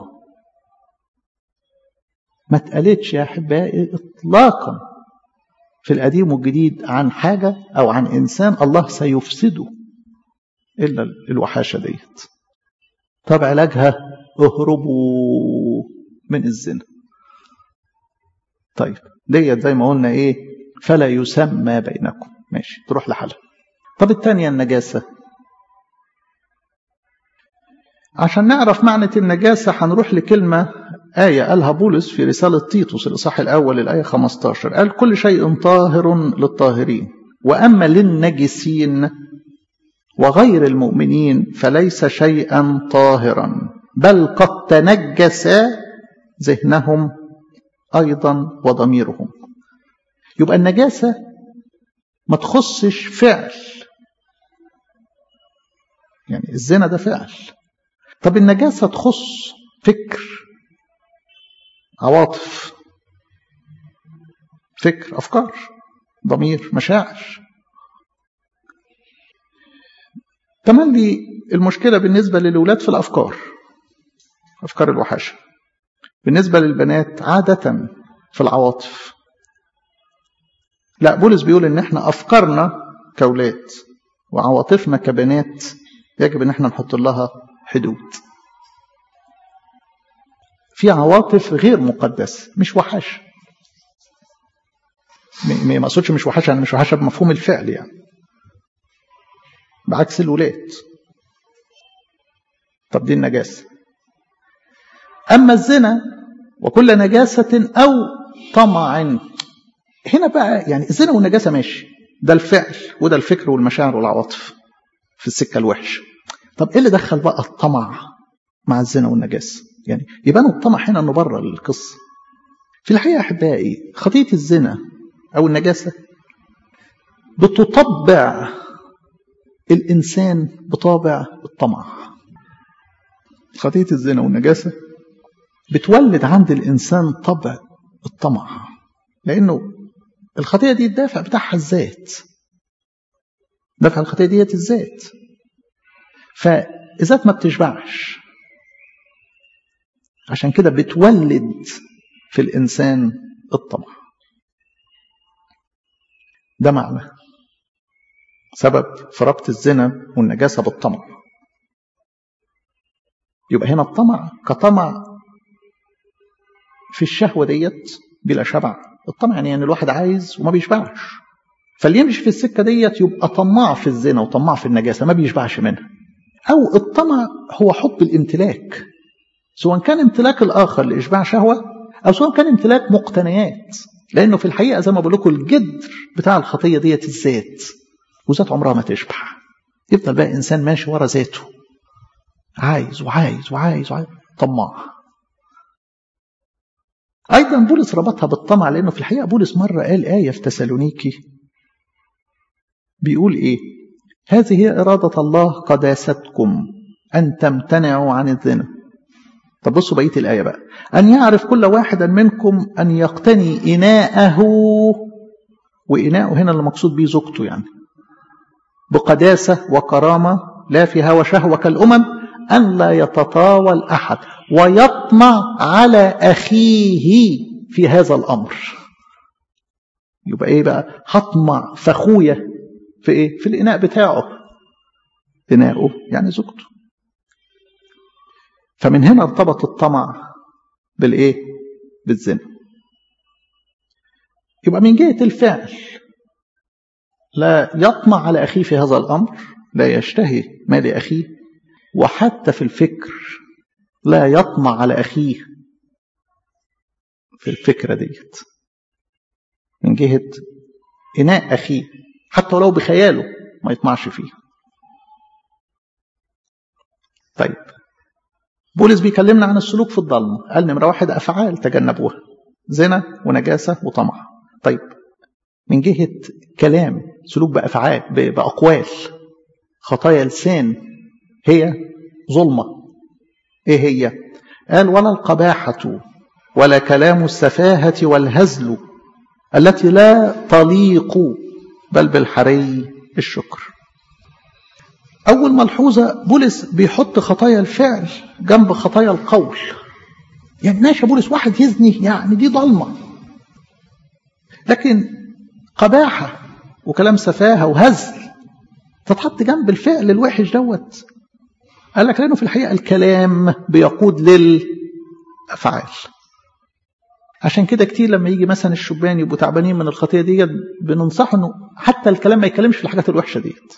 ما اتقالتش يا أحبائي إطلاقا في القديم والجديد عن حاجة أو عن إنسان الله سيفسده. إلا الوحاشة ديت. طب علاجها اهربوا من الزنا. طيب ديت زي ما قلنا إيه؟ فلا يسمى بينكم، ماشي تروح لحالها. طب الثانية النجاسة. عشان نعرف معنى النجاسة هنروح لكلمة آية قالها بولس في رسالة تيتوس الإصحاح الأول الآية 15. قال كل شيء طاهر للطاهرين، وأما للنجسين وغير المؤمنين فليس شيئا طاهرا، بل قد تنجس ذهنهم أيضا وضميرهم. يبقى النجاسة ما تخصش فعل، يعني الزنا ده فعل. طب النجاسة تخص فكر، عواطف، فكر، أفكار، ضمير، مشاعر. تملي المشكلة بالنسبة للولاد في الأفكار، أفكار الوحشة. بالنسبة للبنات عادة في العواطف. لا، بولس بيقول إن احنا أفكارنا كأولاد وعواطفنا كبنات يجب إن احنا نحط لها حدود. في عواطف غير مقدسة، مش وحشة. ما أقصدش مش وحشة، يعني مش وحشة بمفهوم الفعل، يعني بعكس الولاد. طب دي النجاسة. أما الزنا وكل نجاسة أو طمع، هنا بقى يعني الزنا والنجاسة ماشي، ده الفعل وده الفكر والمشاعر والعواطف في السكة الوحش. طب إيه اللي دخل بقى الطمع مع الزنا والنجاسة؟ يعني يبان الطمع هنا أنه بره القصة. في الحقيقة أحبائي خطية الزنا أو النجاسة بتطبع الإنسان بطابع الطمع. خطية الزنا والنجاسة بتولد عند الإنسان طبع الطمع، لأنه الخطية دي الدافع بتاعها الذات، دافع الخطية دي الذات، فالذات ما بتشبعش، عشان كده بتولد في الإنسان الطمع. ده معنى سبب في ربط الزنا والنجاسة بالطمع. يبقى هنا الطمع كطمع في الشهوة ديت بلا شبع. الطمع يعني الواحد عايز وما بيشبعش، فاللي يمشي في السكة ديت يبقى طماع في الزنا وطماع في النجاسة ما بيشبعش منها. أو الطمع هو حب الامتلاك، سواء كان امتلاك الآخر لإشباع شهوة أو سواء كان امتلاك مقتنيات، لأنه في الحقيقة زي ما بقول لكم الجذر بتاع الخطية ديت الذات، وذات عمرها ما تشبع. يفضل بقى إنسان ماشي ورا ذاته، عايز وعايز وعايز وعايز، طماع. أيضا بولس ربطها بالطمع، لأنه في الحقيقة بولس مرة قال آية في تسالونيكي بيقول إيه؟ هذه هي إرادة الله قداستكم أن تمتنعوا عن الزنا. طب بصوا بقية الآية بقى، أن يعرف كل واحد منكم أن يقتني إناءه، وإناءه هنا اللي مقصود به زوجته، يعني بقداسة وكرامة لا في هوى شهوة كالأمم، أن لا يتطاول أحد ويطمع على أخيه في هذا الأمر. يبقى إيه بقى؟ هطمع في أخويا في إيه؟ في الإناء بتاعه. إناءه يعني زوجته. فمن هنا ارتبط الطمع بالإيه؟ بالزنا. يبقى من جهة الفعل لا يطمع على أخيه في هذا الأمر، لا يشتهي ما لأخيه، وحتى في الفكر لا يطمع على أخيه في الفكرة ديت، من جهة إناء أخيه حتى ولو بخياله ما يطمعش فيه. طيب بولس بيكلمنا عن السلوك في الظلم، قال نمرة 1 أفعال تجنبوها، زنا ونجاسة وطمع. طيب من جهة كلام، سلوك بأفعال بأقوال، خطايا لسان هي ظلمة. إيه هي؟ قال ولا القباحة ولا كلام السفاهة والهزل التي لا تليق، بل بالحري الشكر. أول ملحوظة بولس بيحط خطايا الفعل جنب خطايا القول. يعني ماشي بولس واحد يزني يعني دي ظلمة، لكن قباحة وكلام سفاهة وهزل تتحط جنب الفعل الوحش دوت. قال لك لأنه في الحقيقة الكلام بيقود للأفعال. عشان كده كتير لما يجي مثلا الشبان يبقوا تعبانين من الخطية دي بننصحه انه حتى الكلام ما يتكلمش في الحاجات الوحشة ديت،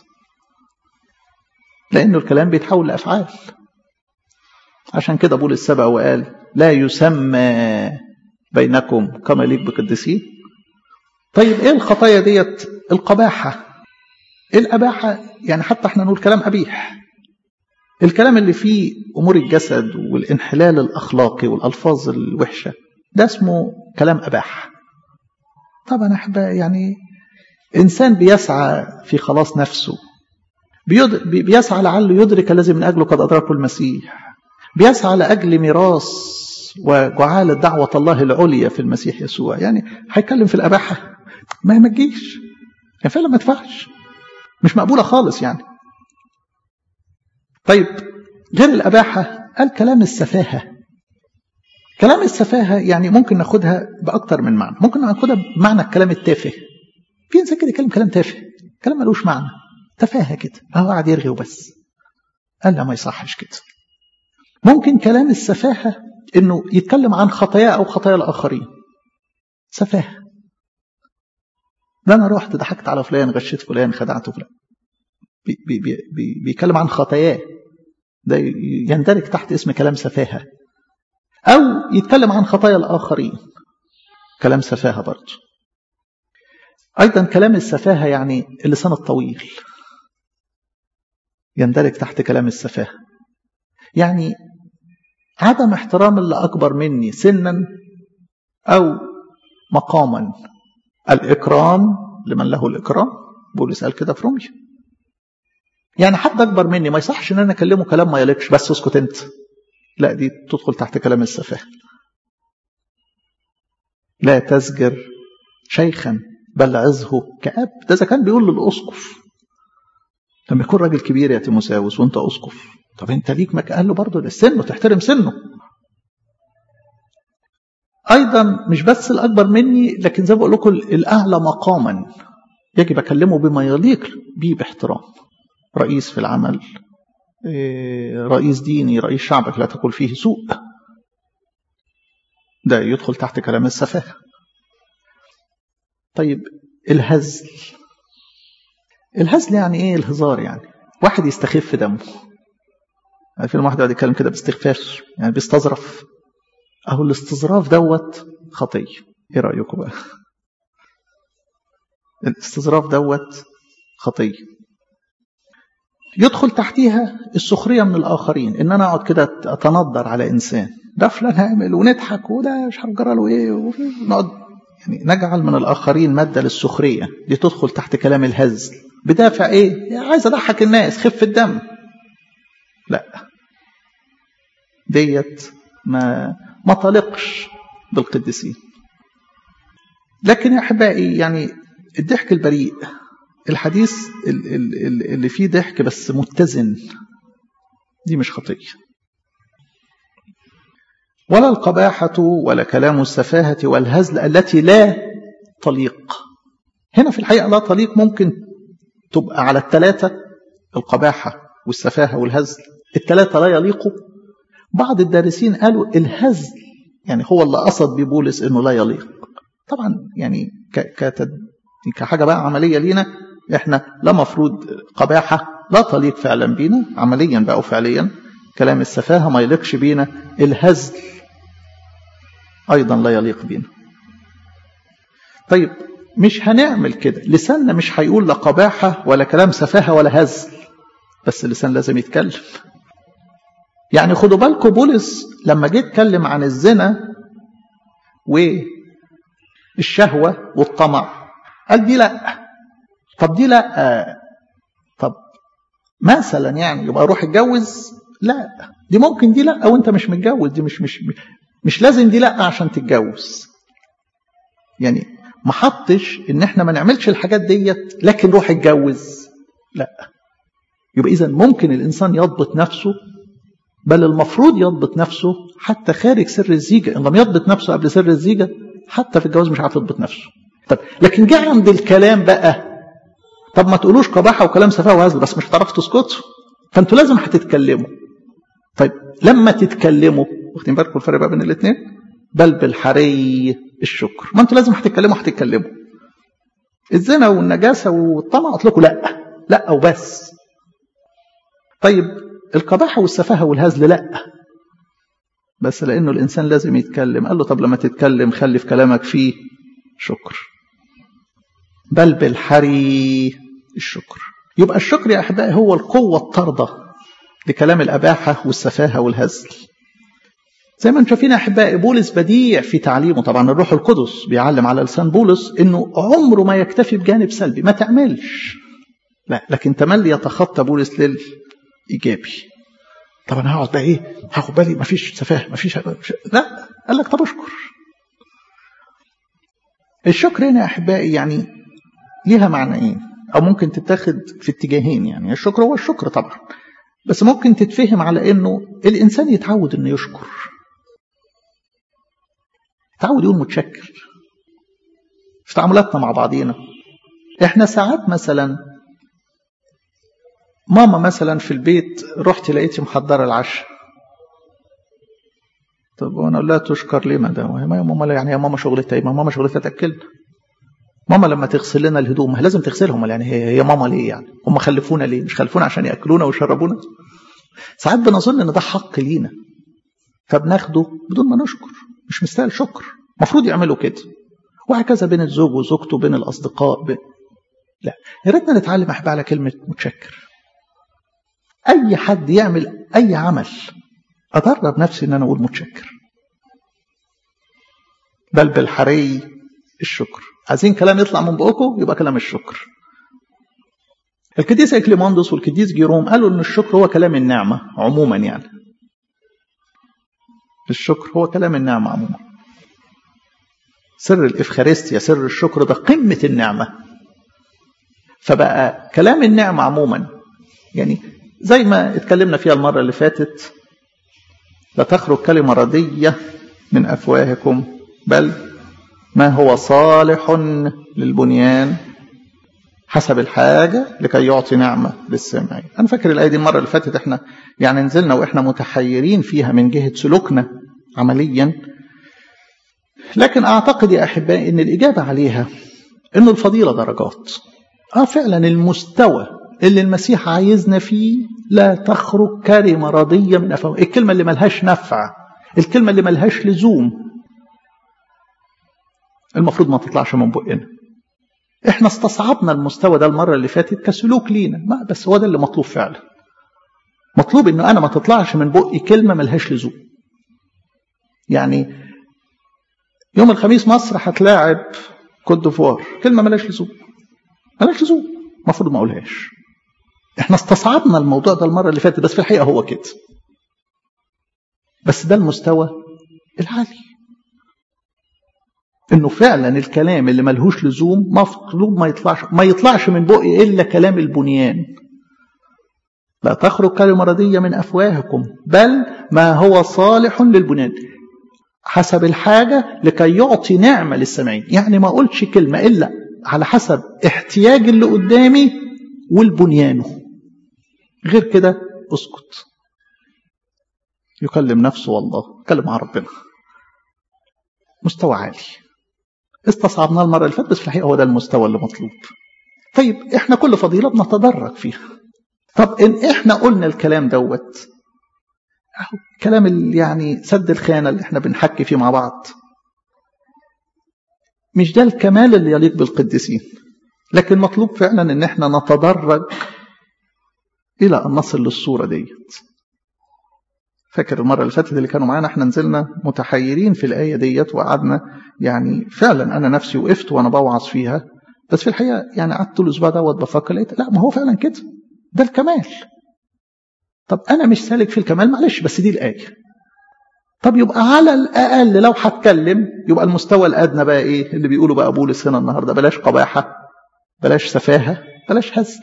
لأنه الكلام بيتحول لأفعال. عشان كده بولس سبق وقال لا يسمى بينكم كما يليق بقديسين. طيب ايه الخطايا ديت؟ القباحة. الأباحة يعني حتى احنا نقول كلام قبيح، الكلام اللي فيه أمور الجسد والانحلال الأخلاقي والألفاظ الوحشة ده اسمه كلام أباح. طبعا أحبائي يعني إنسان بيسعى في خلاص نفسه، بيسعى لعله يدرك الذي من أجله قد أدركه المسيح، بيسعى لأجل ميراث وجعالة دعوة الله العليا في المسيح يسوع. يعني هيتكلم في الأباحة ما تجيش، يعني فعلا ما تفعش، مش مقبولة خالص يعني. طيب غير الأباحة قال كلام السفاهة. كلام السفاهة يعني ممكن ناخدها بأكتر من معنى. ممكن ناخدها بمعنى الكلام التافه. في إنسان كده يتكلم كلام تافه، كلام ملوش معنى، تفاهة كده، أهو قاعد يرغي وبس. قال لا، ما يصحش كده. ممكن كلام السفاهة إنه يتكلم عن خطايا أو خطايا الآخرين. سفاهة. ده أنا رحت ضحكت على فلان، غشيت فلان، خدعت فلان. بيتكلم عن خطاياه، ده يندرج تحت اسم كلام سفاهة. أو يتكلم عن خطايا الآخرين، كلام سفاهة برضه. أيضا كلام السفاهة يعني اللسان الطويل يندرج تحت كلام السفاهة. يعني عدم احترام اللي أكبر مني سنا أو مقاما. الإكرام لمن له الإكرام، بولس قال كده في رومية. يعني حد أكبر مني ما يصحش إن أنا أكلمه كلام ما يليقش، بس اسكت أنت. لا، دي تدخل تحت كلام السفاهة. لا تزجر شيخا بل عظه كأب. ده إذا كان بيقول للأسقف لما يكون راجل كبير يا تيموساوس وأنت أسقف، طب أنت ليك مكان. قال له برضه للسن وتحترم سنه. أيضا مش بس الأكبر مني، لكن زي ما بقول لكم الأعلى مقاما يجب أكلمه بما يليق به باحترام. رئيس في العمل، رئيس ديني، رئيس شعبك لا تقول فيه سوء. ده يدخل تحت كلام السفاهة. طيب الهزل. الهزل يعني ايه؟ الهزار، يعني واحد يستخف دمه. عارفين واحد يقعد يتكلم كده باستخفاف، يعني بيستظرف. اهو الاستظراف دوت خطية. ايه رأيكم بقى؟ الاستظراف دوت خطية. يدخل تحتيها السخرية من الآخرين، إن أنا أقعد كده أتنظر على إنسان، ده فلان هعمل ونضحك وده مش عارف جرى له إيه، ونقعد يعني نجعل من الآخرين مادة للسخرية. دي تدخل تحت كلام الهزل. بدافع إيه؟ يعني عايز أضحك الناس، خف الدم. لا، ديت ما طلقش بالقديسين. لكن يا أحبائي يعني الضحك البريء، الحديث اللي فيه ضحك بس متزن، دي مش خطية. ولا القباحة ولا كلام السفاهة والهزل التي لا تليق. هنا في الحقيقة لا تليق ممكن تبقى على الثلاثة، القباحة والسفاهة والهزل، الثلاثة لا يليقوا. بعض الدارسين قالوا الهزل يعني هو اللي قصد ببولس انه لا يليق. طبعا يعني كحاجة بقى عملية لينا، احنا لا مفروض قباحة لا تليق فعلا بينا عمليا بقى وفعليا، كلام السفاهة ما يليقش بينا، الهزل ايضا لا يليق بينا. طيب مش هنعمل كده، لساننا مش هيقول لا قباحة ولا كلام سفاهة ولا هزل، بس اللسان لازم يتكلم. يعني خدوا بالكم بولس لما جه يتكلم عن الزنا والشهوة والطمع قال دي لا. طب دي لا، طب مثلا يعني يبقى روح اتجوز؟ لا، دي ممكن دي لا وانت مش متجوز، دي مش لازم دي لا عشان تتجوز. يعني ما حطش ان احنا ما نعملش الحاجات ديت لكن روح اتجوز، لا. يبقى اذا ممكن الانسان يضبط نفسه، بل المفروض يضبط نفسه حتى خارج سر الزيجة. ان لم يضبط نفسه قبل سر الزيجة حتى في الجواز مش عارف يضبط نفسه. طب لكن جاء عند الكلام بقى طب ما تقولوش قباحة وكلام سفاهة وهزل، بس مش هتعرفوا تسكتوا، فانتوا لازم هتتكلموا. طيب لما تتكلموا، واخدين بالكم الفرق بقى بين الاثنين؟ بل بالحري الشكر. ما انتوا لازم هتتكلموا. الزنا والنجاسة والطمع قلت لكم لا وبس. طيب القباحة والسفاهة والهزل لا، بس لأنه الإنسان لازم يتكلم، قال له طب لما تتكلم خلي في كلامك فيه شكر. بل بالحري الشكر. يبقى الشكر يا أحبائي هو القوة الطاردة لكلام الأباحة والسفاهة والهزل. زي ما انتم شايفين يا أحبائي بولس بديع في تعليمه، طبعا الروح القدس بيعلم على لسان بولس إنه عمره ما يكتفي بجانب سلبي، ما تعملش، لا، لكن تملي يتخطى بولس للإيجابي. طب أنا هقعد بقى هاخد بالي مفيش سفاهة مفيش، لا، قال لك طب اشكر. الشكر هنا يا أحبائي يعني ليها معنيين، أو ممكن تتاخد في اتجاهين. يعني الشكر هو الشكر طبعا، بس ممكن تتفهم على إنه الإنسان يتعود إنه يشكر، يتعود يقول متشكر في تعاملاتنا مع بعضينا. إحنا ساعات مثلا ماما مثلا في البيت رحت لقيتي محضرة العشاء، طب وانا اقول لها تشكر ليه مدام؟ ما يا ماما، يعني يا ماما شغلتها ايه؟ ماما شغلتها تاكلنا. ماما لما تغسل لنا الهدوم لازم تغسلهم، يعني هي ماما ليه؟ يعني هم خلفونا ليه؟ مش خلفونا عشان ياكلونا ويشربونا؟ ساعات بنظن ان ده حق لينا فبناخده بدون ما نشكر، مش مستاهل شكر، المفروض يعملوا كده. وهكذا بين الزوج وزوجته، بين الاصدقاء لا، يا ريتنا نتعلم احبا على كلمه متشكر. اي حد يعمل اي عمل ادرب نفسي ان انا اقول متشكر. بل بالحري الشكر. عايزين كلام يطلع من بقكم يبقى كلام الشكر. القديس إكليماندوس والقديس جيروم قالوا ان الشكر هو كلام النعمه عموما. يعني الشكر هو كلام النعمه عموما. سر الإفخارستيا، سر الشكر ده قمه النعمه. فبقى كلام النعمه عموما، يعني زي ما اتكلمنا فيها المره اللي فاتت، لا تخرج كلمه رديه من افواهكم بل ما هو صالح للبنيان حسب الحاجة لكي يعطي نعمة للسامعين. أنا فاكر الآية دي المرة اللي فاتت احنا يعني نزلنا وإحنا متحيرين فيها من جهة سلوكنا عمليا، لكن أعتقد يا أحبائي أن الإجابة عليها أن الفضيلة درجات. فعلا المستوى اللي المسيح عايزنا فيه لا تخرج كلمة ردية من أفواهكم، الكلمة اللي ملهاش نفع، الكلمة اللي ملهاش لزوم، المفروض ما تطلعش من بقنا. احنا استصعبنا المستوى ده المرة اللي فاتت كسلوك لينا، بس هو ده اللي مطلوب فعلا. مطلوب انه انا ما تطلعش من بقي كلمة ملهاش لزوم. يعني يوم الخميس مصر هتلاعب كوت ديفوار، كلمة ملهاش لزوم، ملهاش لزوم، المفروض ما اقولهاش. احنا استصعبنا الموضوع ده المرة اللي فاتت، بس في الحقيقة هو كده. بس ده المستوى العالي، انه فعلا الكلام اللي ملهوش لزوم مطلوب ما يطلعش من بقي الا كلام البنيان. لا تخرج كلمة ردية من افواهكم بل ما هو صالح للبنيان حسب الحاجة لكي يعطي نعمة للسامعين. يعني ما اقولش كلمة الا على حسب احتياج اللي قدامي والبنيانه، غير كده اسكت. يكلم نفسه والله، يكلم مع ربنا. مستوى عالي استصعبناه المرة اللي فاتت، بس في الحقيقة هو ده المستوى اللي مطلوب. طيب احنا كل فضيلة بنتدرج فيها. طب ان احنا قلنا الكلام دوت كلام اللي يعني سد الخانة اللي احنا بنحكي فيه مع بعض، مش ده الكمال اللي يليق بالقديسين، لكن مطلوب فعلا ان احنا نتدرج الى ان نصل للصورة ديت. فاكر المرة اللي فاتت اللي كانوا معانا احنا نزلنا متحيرين في الآية ديت وقعدنا، يعني فعلا أنا نفسي وقفت وأنا بوعظ فيها، بس في الحقيقة يعني قعدت طول الأسبوع دوت بفكر، لقيت لا، ما هو فعلا كده، ده الكمال. طب أنا مش سالك في الكمال، معلش، بس دي الآية. طب يبقى على الأقل لو هتكلم يبقى المستوى الأدنى بقى إيه اللي بيقولوا بقى بولس هنا النهاردة؟ بلاش قباحة، بلاش سفاهة، بلاش هزل.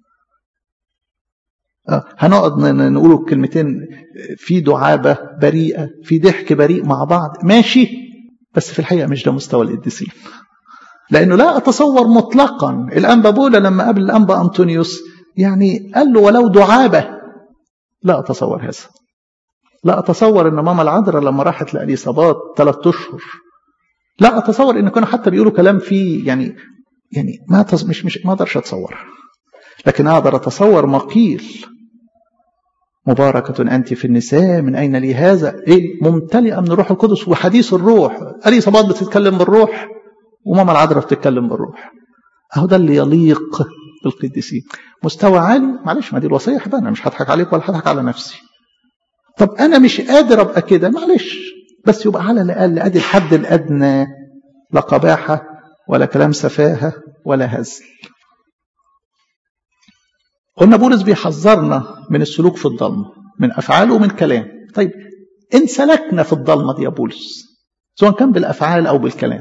هنقعد نقول كلمتين في دعابة بريئة، في ضحك بريء مع بعض، ماشي، بس في الحقيقة مش ده مستوى القديسين. لأنه لا أتصور مطلقا الأنبا بولا لما قابل الأنبا أنطونيوس يعني قال له ولو دعابة، لا أتصور هذا. لا أتصور أن ماما العذراء لما راحت لأليصابات 3 أشهر، لا أتصور أن كانوا حتى بيقولوا كلام فيه يعني ما أقدرش أتصور. لكن أقدر أتصور ما قيل: مباركة أنت في النساء، من أين لي هذا؟ ممتلئة من الروح القدس وحديث الروح. أليصابات بتتكلم بالروح وماما العذراء بتتكلم بالروح. أهو ده اللي يليق بالقديسين. مستوى عالي، معلش، ما دي الوصية حبا، أنا مش هضحك عليك ولا هضحك على نفسي. طب أنا مش قادر أبقى كده، معلش، بس يبقى على الأقل أدي الحد الأدنى، لا قباحة ولا كلام سفاهة ولا هزل. قلنا بولس بيحذرنا من السلوك في الضلمة، من أفعال ومن كلام. طيب إن سلكنا في الضلمة دي يا بولس، سواء كان بالأفعال أو بالكلام،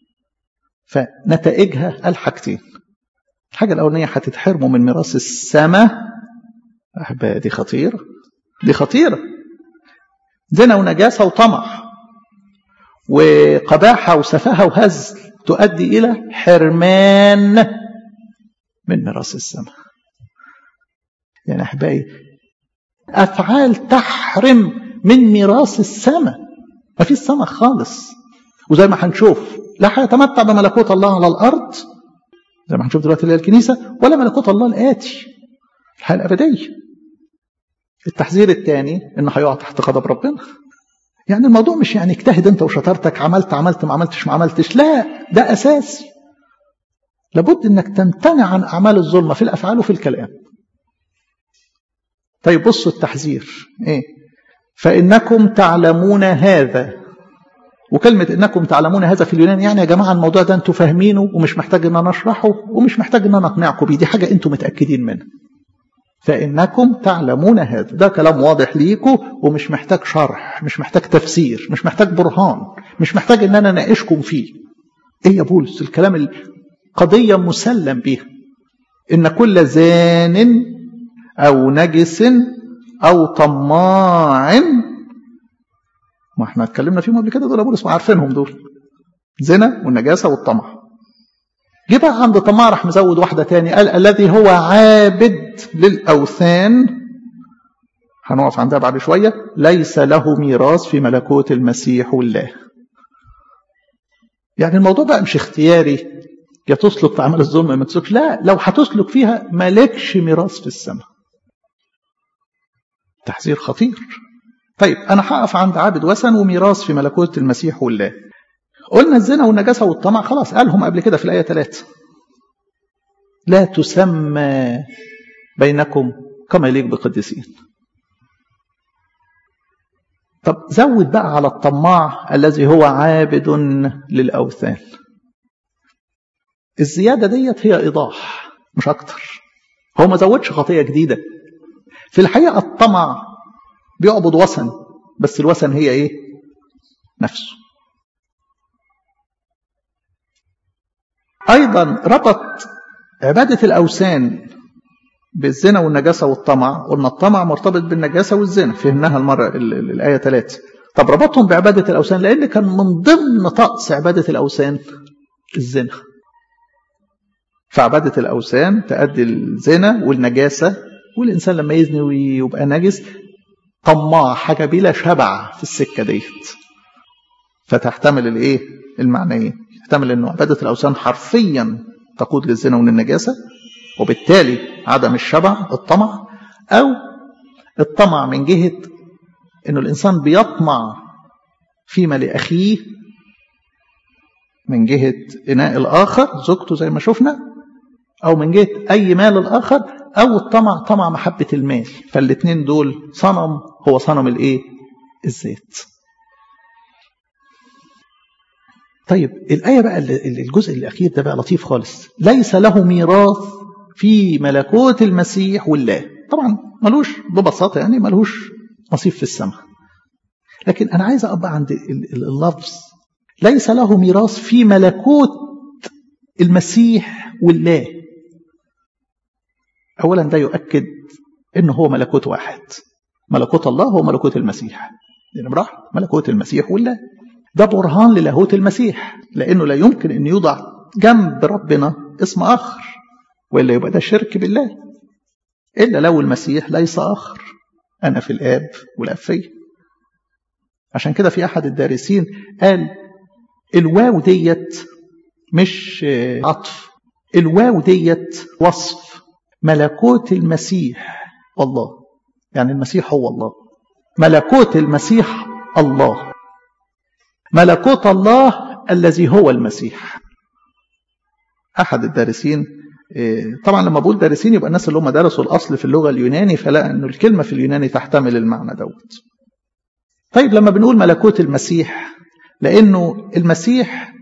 فنتائجها الحاجتين. الحاجة الأولانية هتتحرموا من ميراث السماء. أحبائي دي خطيرة، دي خطيرة. زنا ونجاسة وطمع وقباحة وسفاهة وهزل تؤدي إلى حرمان من ميراث السماء. يعني أحبائي أفعال تحرم من ميراث السماء. ما فيش سماء خالص. وزي ما هنشوف لا هيتمتع بملكوت الله على الأرض زي ما هنشوف دلوقتي اللي هي الكنيسة، ولا ملكوت الله الآتي الحياة الأبدية. التحذير الثاني إنه هيقع تحت غضب ربنا. يعني الموضوع مش يعني اجتهد أنت وشطارتك، عملت ما عملتش، لا، ده أساسي. لابد إنك تمتنع عن أعمال الظلمة في الأفعال وفي الكلام. طيب بصوا التحذير إيه؟ فإنكم تعلمون هذا. وكلمة إنكم تعلمون هذا في اليونان يعني يا جماعة الموضوع ده أنتوا فاهمينه ومش محتاج إن أنا أشرحه ومش محتاج إن أنا أقنعكم بيه، دي حاجة أنتوا متأكدين منها. فإنكم تعلمون هذا، ده كلام واضح ليكم ومش محتاج شرح، مش محتاج تفسير، مش محتاج برهان، مش محتاج إن أنا ناقشكم فيه. إيه يا بولس الكلام؟ القضية مسلم بيها. إن كل زان أو نجس أو طماع، ما احنا اتكلمنا فيهم قبل كده، دول ابو الاسم عارفينهم، دول زنا والنجاسه والطمع. جه بقى عند طماع راح مزود واحده تاني، قال الذي هو عابد للاوثان، هنقف عندها بعد شويه، ليس له ميراث في ملكوت المسيح والله. يعني الموضوع بقى مش اختياري، يا تسلك في اعمال الظلم ما تسلكش، لا، لو هتسلك فيها مالكش ميراث في السماء. تحذير خطير. طيب أنا هقف عند عابد وثن وميراث في ملكوت المسيح والله. قلنا الزنا والنجاسة والطمع خلاص قالهم قبل كده في الآية 3، لا تسمى بينكم كما يليق بقديسين. طب زود بقى على الطماع الذي هو عابد للأوثان. الزيادة ديت هي إيضاح مش أكتر، هو ما زودش خطية جديدة. في الحقيقة الطمع بيعبد وثن، بس الوثن هي ايه؟ نفسه. ايضا ربط عبادة الاوثان بالزنا والنجاسة والطمع. قلنا الطمع مرتبط بالنجاسة والزنا، فهمناها المرة الآية 3. طب ربطهم بعبادة الاوثان لان كان من ضمن طقس عبادة الاوثان الزنا. فعبادة الاوثان تؤدي الزنا والنجاسة، والانسان لما يزني ويبقى نجس طماع، حاجة بلا شبع في السكة ديت. فتحتمل الايه؟ المعنيين. تحتمل انه عبادة الاوثان حرفيا تقود للزنا وللنجاسة، وبالتالي عدم الشبع الطمع، او الطمع من جهة انه الانسان بيطمع فيما لأخيه من جهة إناء الآخر زوجته زي ما شفنا، أو من جهة أي مال الآخر، أو الطمع طمع محبة المال. فالاثنين دول صنم، هو صنم الإيه؟ الزيت. طيب الآية بقى الجزء الأخير ده بقى لطيف خالص، ليس له ميراث في ملكوت المسيح والله. طبعا ملوش ببساطة يعني ملوش نصيب في السماء، لكن أنا عايز أبقى عند اللفظ ليس له ميراث في ملكوت المسيح والله. أولا ده يؤكد إنه هو ملكوت واحد، ملكوت الله هو ملكوت المسيح، يعني ملكوت المسيح والله. ده برهان للاهوت المسيح، لأنه لا يمكن أن يوضع جنب ربنا اسم آخر، وإلا يبقى ده شرك بالله، إلا لو المسيح ليس آخر، أنا في الآب والآب فيا. عشان كده في أحد الدارسين قال الواو ديت مش عطف، الواو ديت وصف ملكوت المسيح الله، يعني المسيح هو الله، ملكوت المسيح الله، ملكوت الله الذي هو المسيح. أحد الدارسين، طبعا لما بقول دارسين يبقى الناس اللي هم درسوا الأصل في اللغة اليوناني، فلا أنه الكلمة في اليوناني تحتمل المعنى دوت. طيب لما بنقول ملكوت المسيح، لأنه المسيح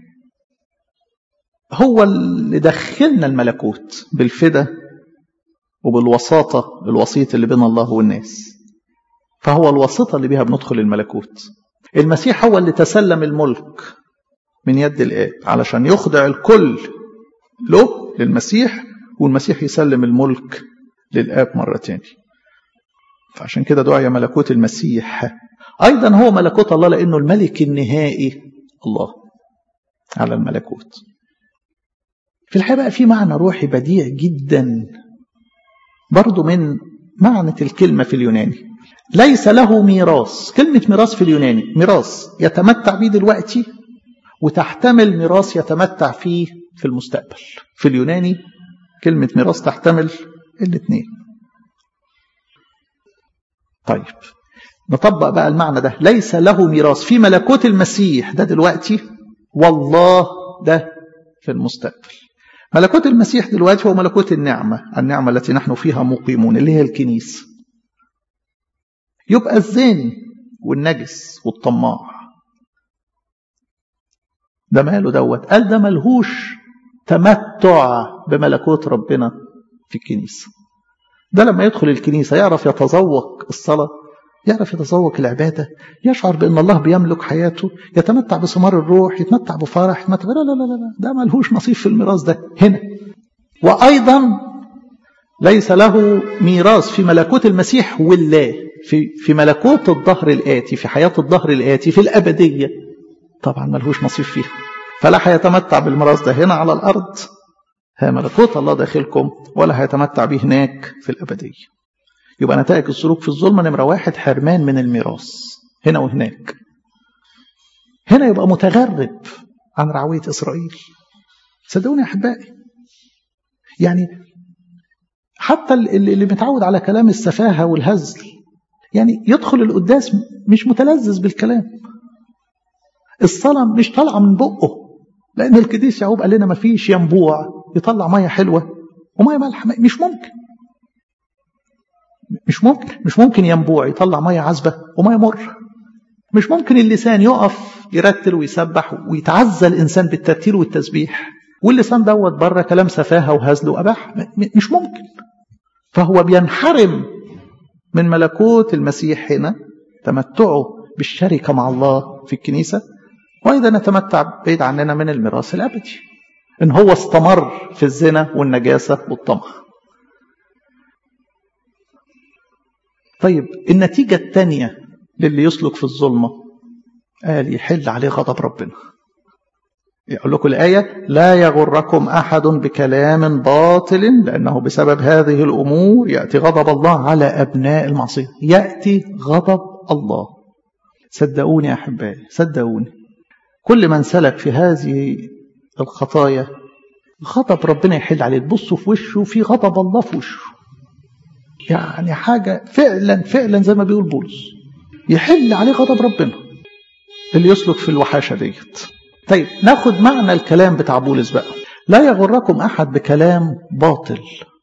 هو اللي دخلنا الملكوت بالفدا وبالوساطة، الوسيط اللي بين الله والناس، فهو الوسيطة اللي بيها بندخل الملكوت. المسيح هو اللي تسلم الملك من يد الآب علشان يخضع الكل له للمسيح، والمسيح يسلم الملك للآب مرة تاني. فعشان كده دعي ملكوت المسيح. أيضا هو ملكوت الله لأنه الملك النهائي الله على الملكوت. في الحقيقة بقى في معنى روحي بديع جدا برضو من معنى الكلمة في اليوناني، ليس له ميراث. كلمة ميراث في اليوناني ميراث يتمتع به دلوقتي، وتحتمل ميراث يتمتع فيه في المستقبل. في اليوناني كلمة ميراث تحتمل الاثنين. طيب نطبق بقى المعنى ده، ليس له ميراث في ملكوت المسيح ده دلوقتي، والله ده في المستقبل. ملكوت المسيح دلوقتي هو ملكوت النعمة، النعمة التي نحن فيها مقيمون اللي هي الكنيسة. يبقى الزاني والنجس والطماع ده ماله دوت؟ قال ده ملهوش تمتع بملكوت ربنا في الكنيسة. ده لما يدخل الكنيسة يعرف يتذوق الصلاة، يعرف يتذوق العبادة، يشعر بأن الله بيملك حياته، يتمتع بثمار الروح، يتمتع بفرح، يتمتع لا لا لا لا، ده ملهوش نصيب في الميراث ده هنا. وأيضا ليس له ميراث في ملكوت المسيح والله، في ملكوت الظهر الآتي، في حياة الظهر الآتي في الأبدية، طبعا ملهوش نصيب فيها. فلا هيتمتع بالميراث ده هنا على الأرض، ها ملكوت الله داخلكم، ولا هيتمتع به هناك في الأبدية. يبقى نتائج السلوك في الظلمة نمرة 1 حرمان من الميراث هنا وهناك. هنا يبقى متغرب عن رعوية إسرائيل. صدقوني يا أحبائي، يعني حتى اللي متعود على كلام السفاهة والهزل، يعني يدخل القداس مش متلذذ بالكلام، الصلاة مش طالعة من بقه، لأن القديس يعقوب قال لنا ما فيش ينبوع يطلع مية حلوة ومية مالحة. مش ممكن ينبوع يطلع مية عذبة ومية مر. مش ممكن اللسان يقف يرتل ويسبح ويتعزى الإنسان بالترتيل والتسبيح واللسان دوت بره كلام سفاهة وهزل وأباح، مش ممكن. فهو بينحرم من ملكوت المسيح هنا، تمتعه بالشركة مع الله في الكنيسة، وأيضا نتمتع بعيد عننا من الميراث الأبدي إن هو استمر في الزنا والنجاسة والطمع. طيب النتيجة الثانية للي يسلك في الظلمة، قال يحل عليه غضب ربنا. يقول لكم الآية لا يغركم أحد بكلام باطل لأنه بسبب هذه الأمور يأتي غضب الله على أبناء المعصية. يأتي غضب الله. صدقوني يا أحبائي، صدقوني، كل من سلك في هذه الخطايا غضب ربنا يحل عليه. تبصوا في وشه في غضب الله في وشه، يعني حاجة فعلا زي ما بيقول بولس، يحل عليه غضب ربنا اللي يسلك في الوحاشة ديت. طيب ناخد معنى الكلام بتاع بولس بقى، لا يغركم أحد بكلام باطل.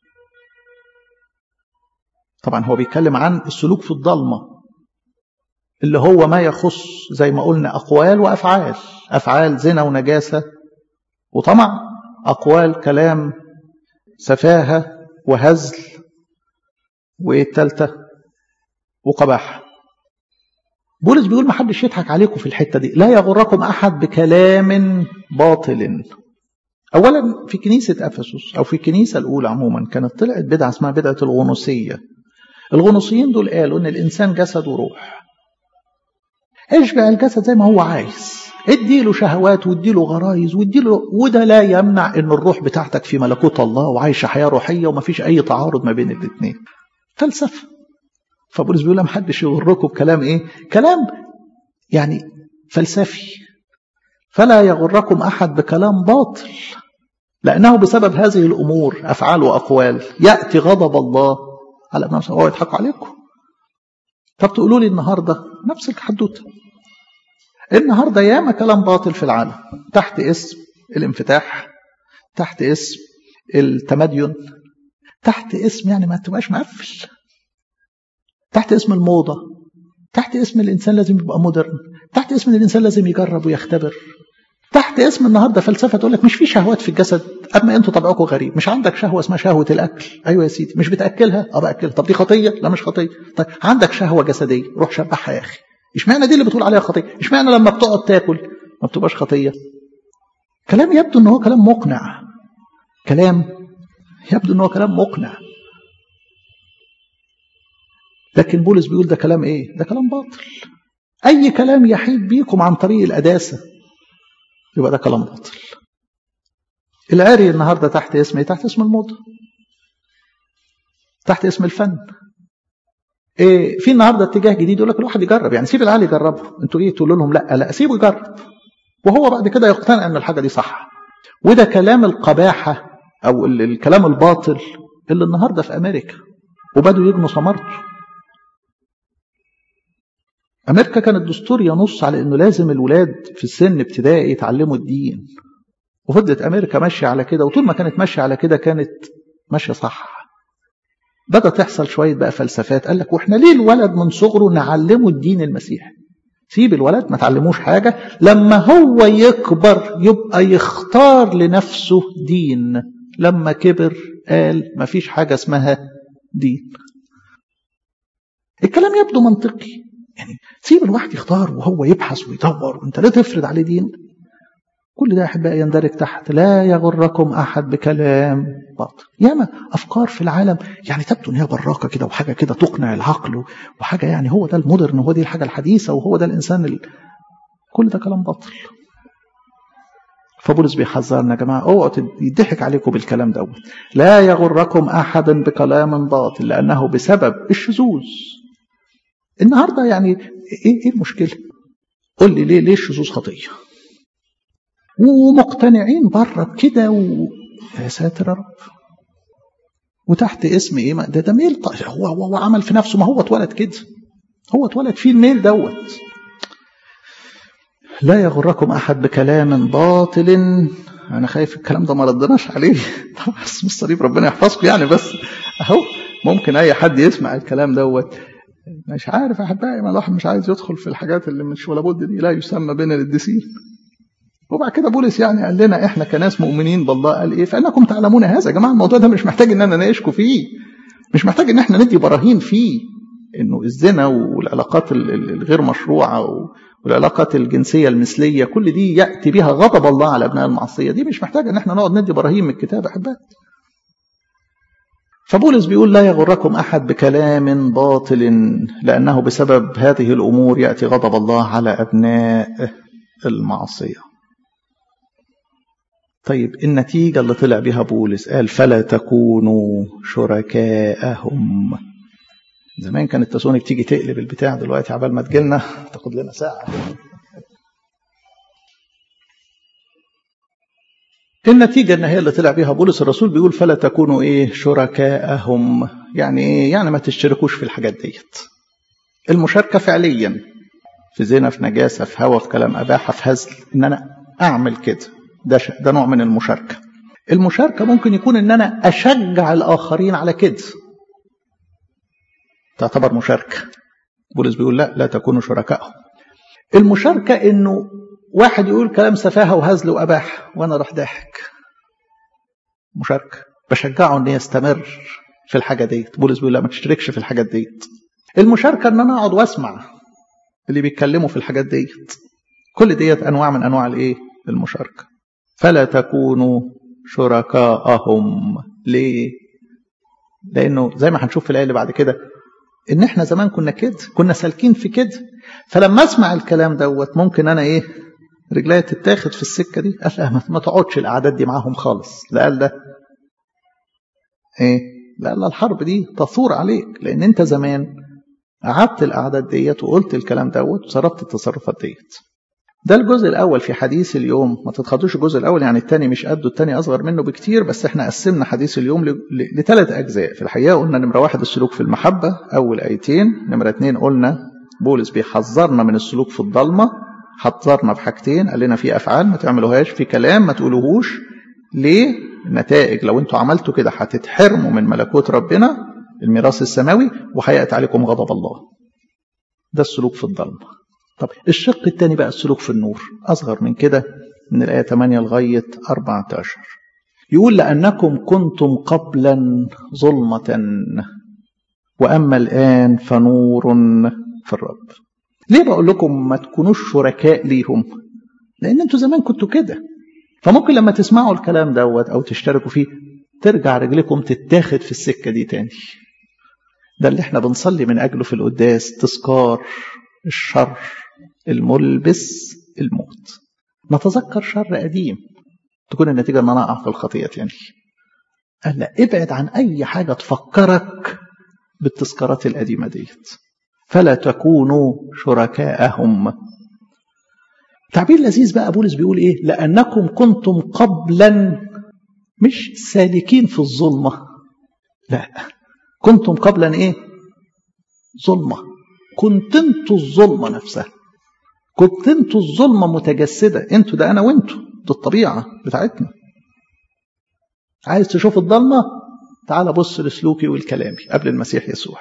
طبعا هو بيتكلم عن السلوك في الضلمة اللي هو ما يخص زي ما قلنا أقوال وأفعال، أفعال زنا ونجاسة وطمع، أقوال كلام سفاهة وهزل، وإيه التالتة؟ وقباحة. بولس بيقول ما حدش يضحك عليكم في الحتة دي، لا يغركم أحد بكلام باطل. أولا في كنيسة أفسس أو في الكنيسة الأولى عموما كانت طلعت بدعة اسمها بدعة الغنوصية. الغنوصيين دول قالوا إن الإنسان جسد وروح، اشبع الجسد زي ما هو عايز، اديله شهوات واديله غرايز واديله، وده لا يمنع ان الروح بتاعتك في ملكوت الله وعايشه حياه روحيه ومفيش اي تعارض ما بين الاثنين. فلسفه. فبولس بيقول ما حدش يغركم بكلام ايه؟ كلام يعني فلسفي. فلا يغركم احد بكلام باطل، لانه بسبب هذه الامور افعال واقوال ياتي غضب الله على ابناء هو يضحكوا عليكم. طب تقولوا لي النهارده نفس الحدوته. النهارده ياما كلام باطل في العالم تحت اسم الانفتاح، تحت اسم التمدين، تحت اسم يعني ما تبقاش مقفل، تحت اسم الموضه، تحت اسم الانسان لازم يبقى مودرن، تحت اسم الانسان لازم يجرب ويختبر، تحت اسم النهارده فلسفه تقول لك مش في شهوات في الجسد، اما انتوا طبعكم غريب، مش عندك شهوه اسمها شهوه الاكل. ايوه يا سيدي، مش بتاكلها؟ باكلها. طب دي خطيه؟ لا مش خطيه. طيب عندك شهوه جسديه، روح شبعها يا اخي. اشمعنى دي اللي بتقول عليها خطيه؟ اشمعنى لما بتقعد تاكل ما بتبقاش خطيه؟ كلام يبدو ان هو كلام مقنع، كلام يبدو ان هو كلام مقنع، لكن بولس بيقول ده كلام ايه؟ ده كلام باطل. اي كلام يحيد بيكم عن طريق القداسه يبقى ده كلام باطل. العري النهارده تحت اسم ايه؟ تحت اسم الموضه، تحت اسم الفن. إيه في النهارده اتجاه جديد يقول لك الواحد يجرب، يعني سيب العالي يجربه. انتوا ايه تقولوا لهم لا سيبه يجرب، وهو بعد كده يقتنع ان الحاجه دي صح. وده كلام القباحه او الكلام الباطل اللي النهارده في امريكا وبدوا يجنوا ثمرته. امريكا كان الدستور ينص على انه لازم الولاد في السن ابتدائي يتعلموا الدين، وفضلت امريكا ماشيه على كده، وطول ما كانت ماشيه على كده كانت ماشيه صح. بدأ تحصل شويه بقى فلسفات، قال لك واحنا ليه الولد من صغره نعلمه الدين المسيحي؟ سيب الولد ما تعلموش حاجه، لما هو يكبر يبقى يختار لنفسه دين. لما كبر قال ما فيش حاجه اسمها دين. الكلام يبدو منطقي، يعني سيب الواحد يختار وهو يبحث ويدور، وانت لا تفرض عليه دين. كل ده احبائي يندرج تحت لا يغركم احد بكلام باطل. ياما افكار في العالم يعني تبدو ان هي براقه كده وحاجه كده تقنع العقل وحاجه يعني هو ده المودرن وهو دي الحاجه الحديثه وهو ده الانسان كل ده كلام باطل. فبولس بيحذرنا يا جماعه اوعوا يضحك عليكم بالكلام دوت. لا يغركم احد بكلام باطل لانه بسبب الشذوذ. النهارده يعني ايه المشكله؟ قول لي ليه الشذوذ خطيه؟ ومقتنعين بره بكده يا ساتر يا رب. وتحت اسم ايه؟ ده ميل. هو عمل في نفسه، ما هو اتولد كده، هو اتولد فيه الميل دوت. لا يغركم احد بكلام باطل. انا خايف الكلام ده ما ردناش عليه طبعا اسم الصليب ربنا يحفظكم يعني، بس اهو ممكن اي حد يسمع الكلام دوت مش عارف احبائي، ما الواحد مش عايز يدخل في الحاجات اللي مش ولا بد دي لا يسمى بين القديسين. وبعد كده بولس يعني قال لنا احنا كناس مؤمنين بالله قال ايه؟ فانكم تعلمون هذا. يا جماعه الموضوع ده مش محتاج ان انا اناقشكم فيه، مش محتاج ان احنا ندي براهين فيه، انه الزنا والعلاقات الغير مشروعه والعلاقات الجنسيه المثليه كل دي ياتي بها غضب الله على ابناء المعصيه. دي مش محتاج ان احنا نقعد ندي براهين من الكتاب احبائي. فبولس بيقول لا يغركم احد بكلام باطل لانه بسبب هذه الامور ياتي غضب الله على ابناء المعصيه. طيب النتيجة اللي طلع بها بولس قال فلا تكونوا شركاءهم. زمان كانت التسوني بتيجي تقلب البتاع، دلوقتي عبال ما تجيلنا تاخد لنا ساعة. النتيجة ان هي اللي طلع بها بولس الرسول بيقول فلا تكونوا ايه؟ شركاءهم. يعني ايه؟ يعني ما تشتركوش في الحاجات ديت. المشاركة فعليا في زنا، في نجاسة، في هوى، في كلام أباحة، في هزل، ان انا اعمل كده، ده نوع من المشاركة. المشاركة ممكن يكون ان انا اشجع الاخرين على كده، تعتبر مشاركة. بولس بيقول لا تكونوا شركائهم. المشاركة انه واحد يقول كلام سفاهة وهزل واباحة وانا راح ضاحك، مشاركة بشجعه ان يستمر في الحاجة ديت. بولس بيقول لا ما تشتركش في الحاجات ديت. المشاركة ان انا اقعد واسمع اللي بيتكلموا في الحاجات ديت. كل ديت انواع من انواع الايه؟ المشاركة. فلا تكونوا شركاءهم. ليه؟ لانه زي ما هنشوف في الايه اللي بعد كده ان احنا زمان كنا كده، كنا سالكين في كده. فلما اسمع الكلام دوت ممكن انا ايه؟ رجليها تتاخد في السكة دي؟ قال لا، ما تقعدش الأعداد دي معاهم خالص. لا قال ده إيه؟ لا الحرب دي تثور عليك، لأن أنت زمان قعدت الأعداد ديت وقلت الكلام دوت وصرفت التصرفات ديت. ده الجزء الأول في حديث اليوم. ما تتخطوش الجزء الأول، يعني التاني مش قده، التاني أصغر منه بكتير، بس احنا قسمنا حديث اليوم لثلاث أجزاء. في الحقيقة قلنا نمرة 1 السلوك في المحبة، أول آيتين. نمرة 2 قلنا بولس بيحذرنا من السلوك في الضلمة، حذرنا بحاجتين، قال لنا في أفعال ما تعملوهاش، في كلام ما تقولوهوش. ليه؟ النتائج لو انتوا عملتوا كده هتتحرموا من ملكوت ربنا، الميراث السماوي، وهيأتي عليكم غضب الله. ده السلوك في الضلمة. طب الشق الثاني بقى السلوك في النور، أصغر من كده، من الآية 8 لغاية 14. يقول لأنكم كنتم قبلا ظلمة وأما الآن فنور في الرب. ليه بقول لكم ما تكونوش شركاء ليهم؟ لأن أنتوا زمان كنتوا كده، فممكن لما تسمعوا الكلام دوت أو تشتركوا فيه ترجع رجلكم تتاخد في السكة دي تاني. ده اللي احنا بنصلي من أجله في القداس، تذكار الشر الملبس الموت. نتذكر شر قديم تكون النتيجة أن أنا أقع في الخطيئة تاني. قال لا، ابعد عن أي حاجة تفكرك بالتذكارات القديمة ديت، فلا تكونوا شركاءهم. تعبير لذيذ بقى. بولس بيقول إيه؟ لأنكم كنتم قبلا، مش سالكين في الظلمة، لا، كنتم قبلا إيه؟ ظلمة. كنت انتوا الظلمة نفسها، كنت انتوا الظلمة متجسدة. انتوا ده أنا وانتوا، ده الطبيعة بتاعتنا. عايز تشوف الضلمة؟ تعال بص لسلوكي والكلامي قبل المسيح يسوع.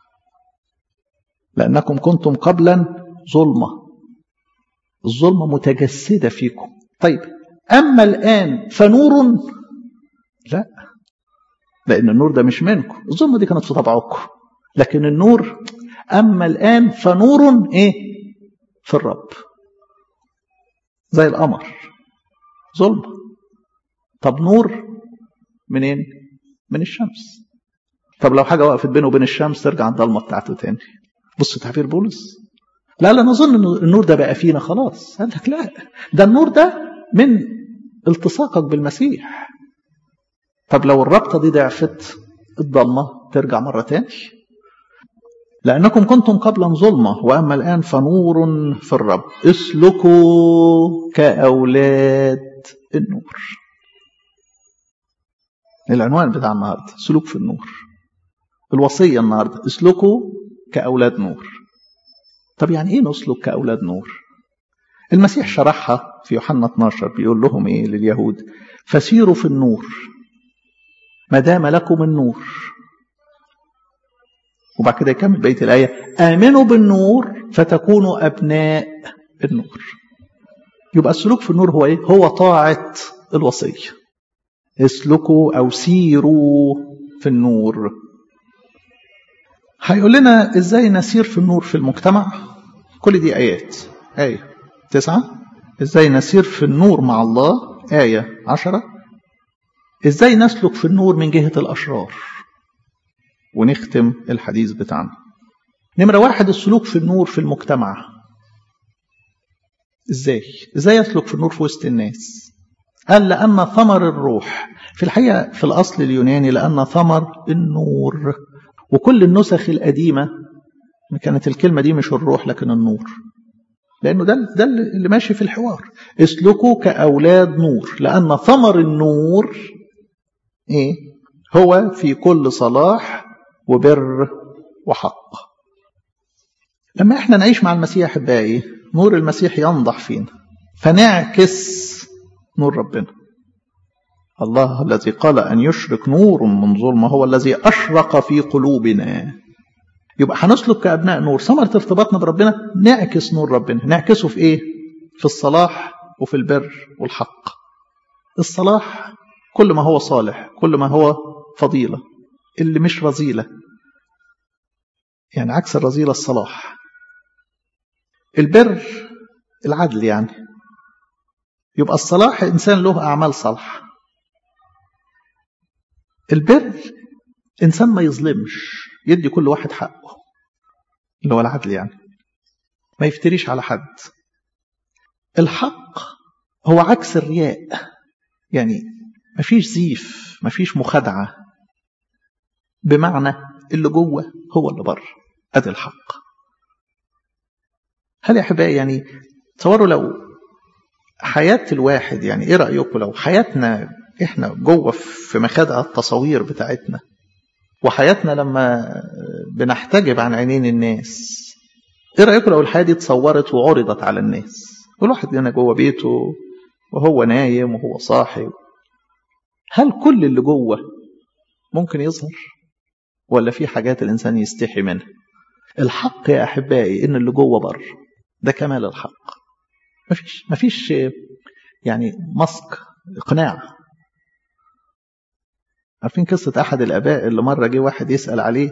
لأنكم كنتم قبلا ظلمة، الظلمة متجسدة فيكم. طيب أما الآن فنور؟ لا، لأن النور ده مش منكم، الظلمة دي كانت في طبعكم، لكن النور أما الآن فنور إيه؟ في الرب. زي القمر ظلمة، طب نور منين؟ من الشمس. طب لو حاجة وقفت بينه وبين الشمس ترجع الضلمة بتاعته تاني. بص تعبير بولس. لا نظن ان النور ده بقى فينا خلاص. قال لك لا، ده النور ده من التصاقك بالمسيح. طب لو الرابطة دي ضعفت، الضلمة ترجع مرة تاني. لأنكم كنتم قبلا ظلمة وأما الآن فنور في الرب، اسلكوا كأولاد النور. العنوان بتاع النهاردة سلوك في النور. الوصية النهاردة اسلكوا كأولاد نور. طب يعني ايه نسلك كأولاد نور؟ المسيح شرحها في يوحنا 12، بيقول لهم ايه لليهود؟ فسيروا في النور ما دام لكم النور. وبعد كده يكمل بقية الآية، آمنوا بالنور فتكونوا أبناء النور. يبقى السلوك في النور هو ايه؟ هو طاعة الوصية. اسلكوا أو سيروا في النور. هيقول لنا ازاي نسير في النور في المجتمع. كل دي آيات. آية 9 ازاي نسير في النور مع الله، آية 10 ازاي نسلك في النور من جهة الأشرار. ونختم الحديث بتاعنا. نمرة 1 السلوك في النور في المجتمع. ازاي يسلك في النور في وسط الناس؟ قال لأن ثمر الروح، في الحقيقة في الأصل اليوناني لأن ثمر النور. وكل النسخ القديمة كانت الكلمة دي مش الروح لكن النور، لأنه ده اللي ماشي في الحوار. اسلكوا كأولاد نور لأن ثمر النور إيه؟ هو في كل صلاح وبر وحق. لما احنا نعيش مع المسيح بقى نور المسيح ينضح فينا فنعكس نور ربنا. الله الذي قال أن يشرق نور من ظلمة هو الذي أشرق في قلوبنا. يبقى هنسلك كأبناء نور. ثمرة ارتباطنا بربنا نعكس نور ربنا. نعكسه في ايه؟ في الصلاح وفي البر والحق. الصلاح كل ما هو صالح، كل ما هو فضيلة. اللي مش رذيلة، يعني عكس الرذيلة الصلاح. البر العدل، يعني يبقى الصلاح إنسان له أعمال صالحة. البر إنسان ما يظلمش، يدي كل واحد حقه، اللي هو العدل، يعني ما يفتريش على حد. الحق هو عكس الرياء، يعني مفيش زيف، مفيش مخادعة، بمعنى اللي جوه هو اللي بره. ادي الحق. هل يا احبائي يعني تصوروا لو حياة الواحد، يعني ايه رأيكم لو حياتنا احنا جوه في مخادع التصوير بتاعتنا، وحياتنا لما بنحتجب عن عينين الناس، ايه رأيكم لو الحياة دي اتصورت وعرضت على الناس؟ كل واحد هنا جوه بيته وهو نايم وهو صاحي، هل كل اللي جوه ممكن يظهر، ولا في حاجات الإنسان يستحي منها؟ الحق يا أحبائي إن اللي جوه بر، ده كمال الحق. مفيش يعني مسك إقناع. عارفين قصة أحد الآباء اللي مرة جه واحد يسأل عليه،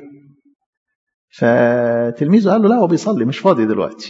فتلميذه قال له لا هو بيصلي مش فاضي دلوقتي.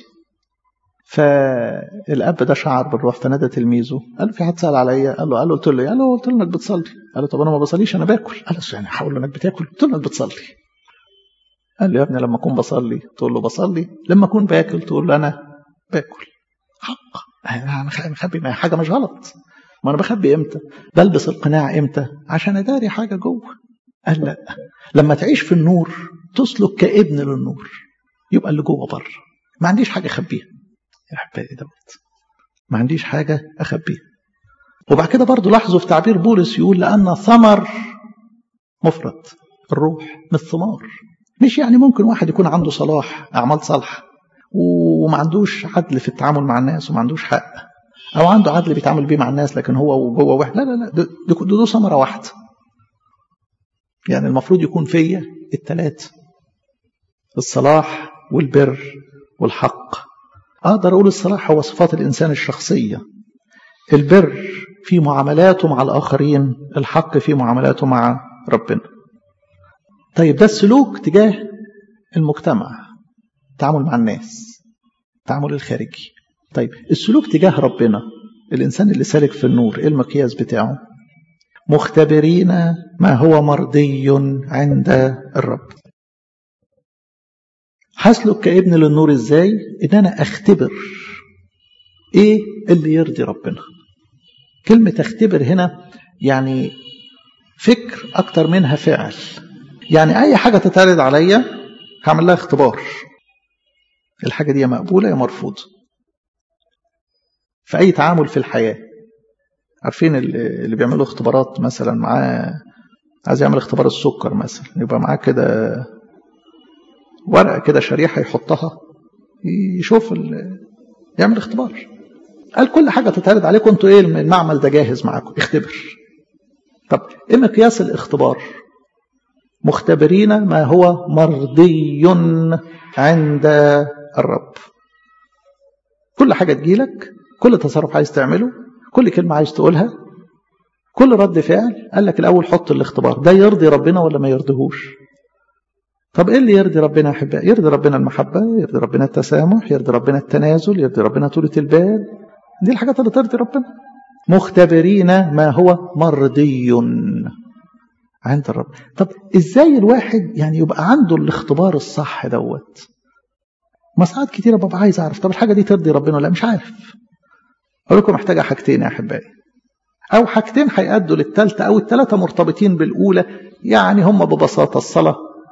فالأب ده شعر بالروح فنادى تلميذه قال له في حد سأل عليا؟ قال له قلت له قلت له انك بتصلي. قال له طب انا ما بصليش انا باكل. قال له يعني هقول له انك بتاكل؟ قلت له انك بتصلي. قال له يا ابني لما اكون بصلي تقول له بصلي، لما اكون باكل تقول له انا باكل. حق. انا مخبي ما حاجه مش غلط. ما انا بخبي امتى؟ بلبس القناع امتى؟ عشان اداري حاجه جوه. قال لا، لما تعيش في النور تسلك كابن للنور، يبقى اللي جوه بره. ما عنديش حاجه اخبيها يا احبائي دوت، ما عنديش حاجه اخبيها. وبعد كده برضو لاحظوا في تعبير بولس يقول لأن ثمر مفرد الروح من الثمار. مش يعني ممكن واحد يكون عنده صلاح، أعمال صالحة، وما عندوش عدل في التعامل مع الناس وما عندوش حق، أو عنده عدل بيتعامل بيه مع الناس لكن هو جوه واحد. لا لا لا، ده ثمرة واحدة. يعني المفروض يكون فيا الثلاثة، الصلاح والبر والحق. أقدر أقول الصلاح هو صفات الإنسان الشخصية، البر في معاملاته مع الآخرين، الحق في معاملاته مع ربنا. طيب ده السلوك تجاه المجتمع، التعامل مع الناس، التعامل الخارجي. طيب السلوك تجاه ربنا، الإنسان اللي سالك في النور، إيه المقياس بتاعه؟ مختبرين ما هو مرضي عند الرب. هسلك كابن للنور إزاي؟ إن أنا أختبر إيه اللي يرضي ربنا. كلمة اختبر هنا يعني فكر أكتر منها فعل. يعني أي حاجة تتعرض عليا هعمل لها اختبار، الحاجة دي مقبولة يا مرفوضة. في أي تعامل في الحياة، عارفين اللي بيعملوا اختبارات مثلا معاه، عايز يعمل اختبار السكر مثلا، يبقى معاه كده ورقة كده شريحة يحطها يشوف يعمل اختبار. قال كل حاجة تتعرض عليكم انتوا ايه المعمل ده جاهز معاكم، اختبر. طب ايه مقياس الاختبار؟ مختبرين ما هو مرضي عند الرب. كل حاجة تجيلك، كل تصرف عايز تعمله، كل كلمة عايز تقولها، كل رد فعل، قال لك الأول حط الاختبار، ده يرضي ربنا ولا ما يرضيهوش؟ طب ايه اللي يرضي ربنا يا احبائي؟ يرضي ربنا المحبة، يرضي ربنا التسامح، يرضي ربنا التنازل، يرضي ربنا طولة البال. دي الحاجات اللي ترضي ربنا. مختبرين ما هو مرضي عند الرب. طب ازاي الواحد يعني يبقى عنده الاختبار الصح دوت؟ ما ساعات كتيرة ببقى عايز اعرف طب الحاجة دي ترضي ربنا ولا مش عارف. اقول لكم محتاجة حاجتين يا احبائي، او حاجتين هيأدوا للثالثة، او الثلاثة مرتبطين بالاولى. يعني هم ببساطة الصلاة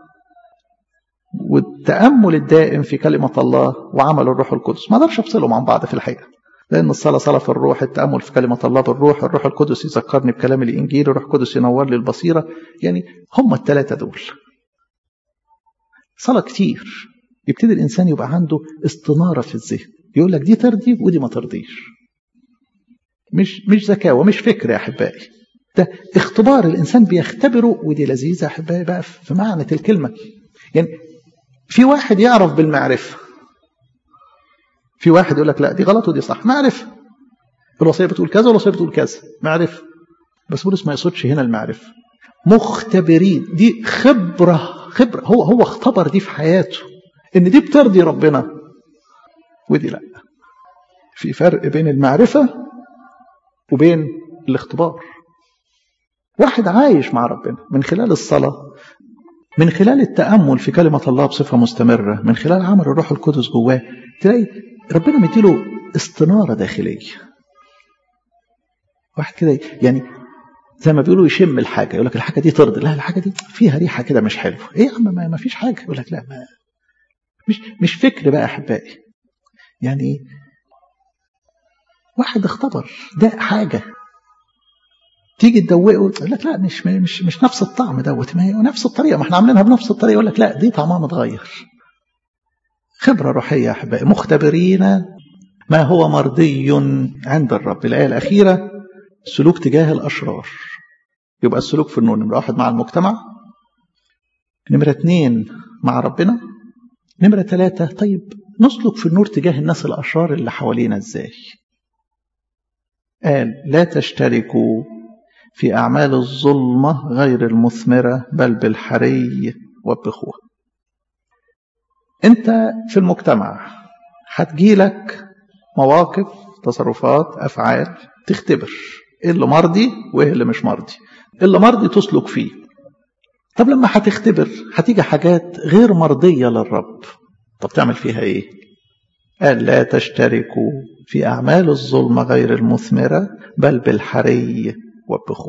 والتأمل الدائم في كلمة الله وعمل الروح القدس. ما اقدرش افصلهم عن بعض في الحقيقة، لأن الصلاة صلاة في الروح، التأمل في كلمة الله بالروح، الروح القدس يذكرني بكلام الإنجيل، الروح القدس ينور لي البصيرة. يعني هم الثلاثة دول. صلاة كتير يبتدي الإنسان يبقى عنده استنارة في الذهن، يقول لك دي ترضي ودي ما ترضيش. مش ذكاوة، مش فكر يا أحبائي، ده اختبار الإنسان بيختبره. ودي لذيذة يا أحبائي بقى في معنى الكلمة. يعني في واحد يعرف بالمعرفة، في واحد يقول لك لا دي غلط ودي صح، معرفة. الوصية بتقول كذا والوصية بتقول كذا، معرفة. بس بولس ما يقصدش هنا المعرفة. مختبرين، دي خبرة هو اختبر دي في حياته، ان دي بترضي ربنا ودي لا. في فرق بين المعرفة وبين الاختبار. واحد عايش مع ربنا من خلال الصلاة، من خلال التأمل في كلمة الله بصفة مستمرة، من خلال عمل الروح القدس جواه، تلاقي ربنا مديله استنارة داخلية. واحد كده يعني زي ما بيقولوا يشم الحاجة، يقول لك الحاجة دي ترضي، لا الحاجة دي فيها ريحة كده مش حلوة، ايه يا عم ما فيش حاجة، يقول لك لا ما مش فكر بقى احبائي. يعني واحد اختبر ده حاجة تيجي تدوقه يقول لك لا مش نفس الطعم دوت، ما هي نفس الطريقة، ما احنا عاملينها بنفس الطريقة، يقول لك لا دي طعمها متغير. خبرة روحية يا احبائي، مختبرين ما هو مرضي عند الرب. الآية الأخيرة سلوك تجاه الأشرار. يبقى السلوك في النور، نمرة 1 مع المجتمع، نمرة 2 مع ربنا، نمرة 3 طيب نسلك في النور تجاه الناس الأشرار اللي حوالينا ازاي؟ قال لا تشتركوا في أعمال الظلمة غير المثمرة بل بالحري وبخوة. انت في المجتمع هتجيلك مواقف، تصرفات، أفعال تختبر ايه اللي مرضي وايه اللي مش مرضي. اللي مرضي تسلك فيه. طب لما هتختبر هتيجي حاجات غير مرضية للرب، طب تعمل فيها ايه؟ قال لا تشتركوا في أعمال الظلمة غير المثمرة بل بالحري وبخوة.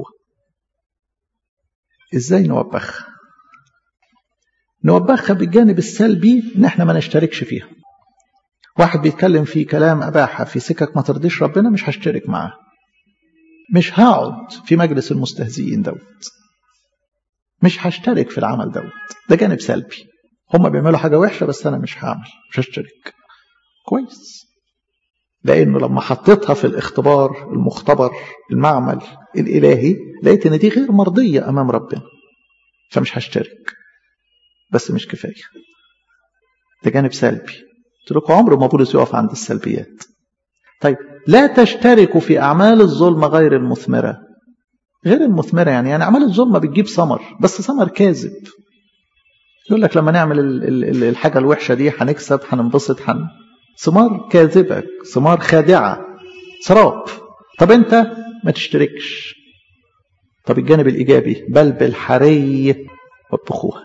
ازاي نوبخها؟ نوبخها بالجانب السلبي ان احنا ما نشتركش فيها. واحد بيتكلم في كلام أباحة في سكك ما ترضيش ربنا، مش هشترك معاه، مش هقعد في مجلس المستهزئين دوت، مش هشترك في العمل دوت. ده جانب سلبي، هم بيعملوا حاجة وحشة بس أنا مش هعمل، مش هشترك. كويس، لأنه لما حطيتها في الاختبار المختبر المعمل الإلهي لقيت إن دي غير مرضية أمام ربنا، فمش هشترك. بس مش كفاية، ده جانب سلبي. قلت لكم عمره ما بولس يقف عند السلبيات. طيب لا تشتركوا في أعمال الظلمة غير المثمرة. غير المثمرة يعني أعمال الظلمة بتجيب ثمر، بس ثمر كاذب. يقول لك لما نعمل الحاجة الوحشة دي هنكسب، هننبسط، ثمار كاذبة، ثمار خادعة، سراب. طب أنت ما تشتركش. طب الجانب الإيجابي بل بالحري وبخوة.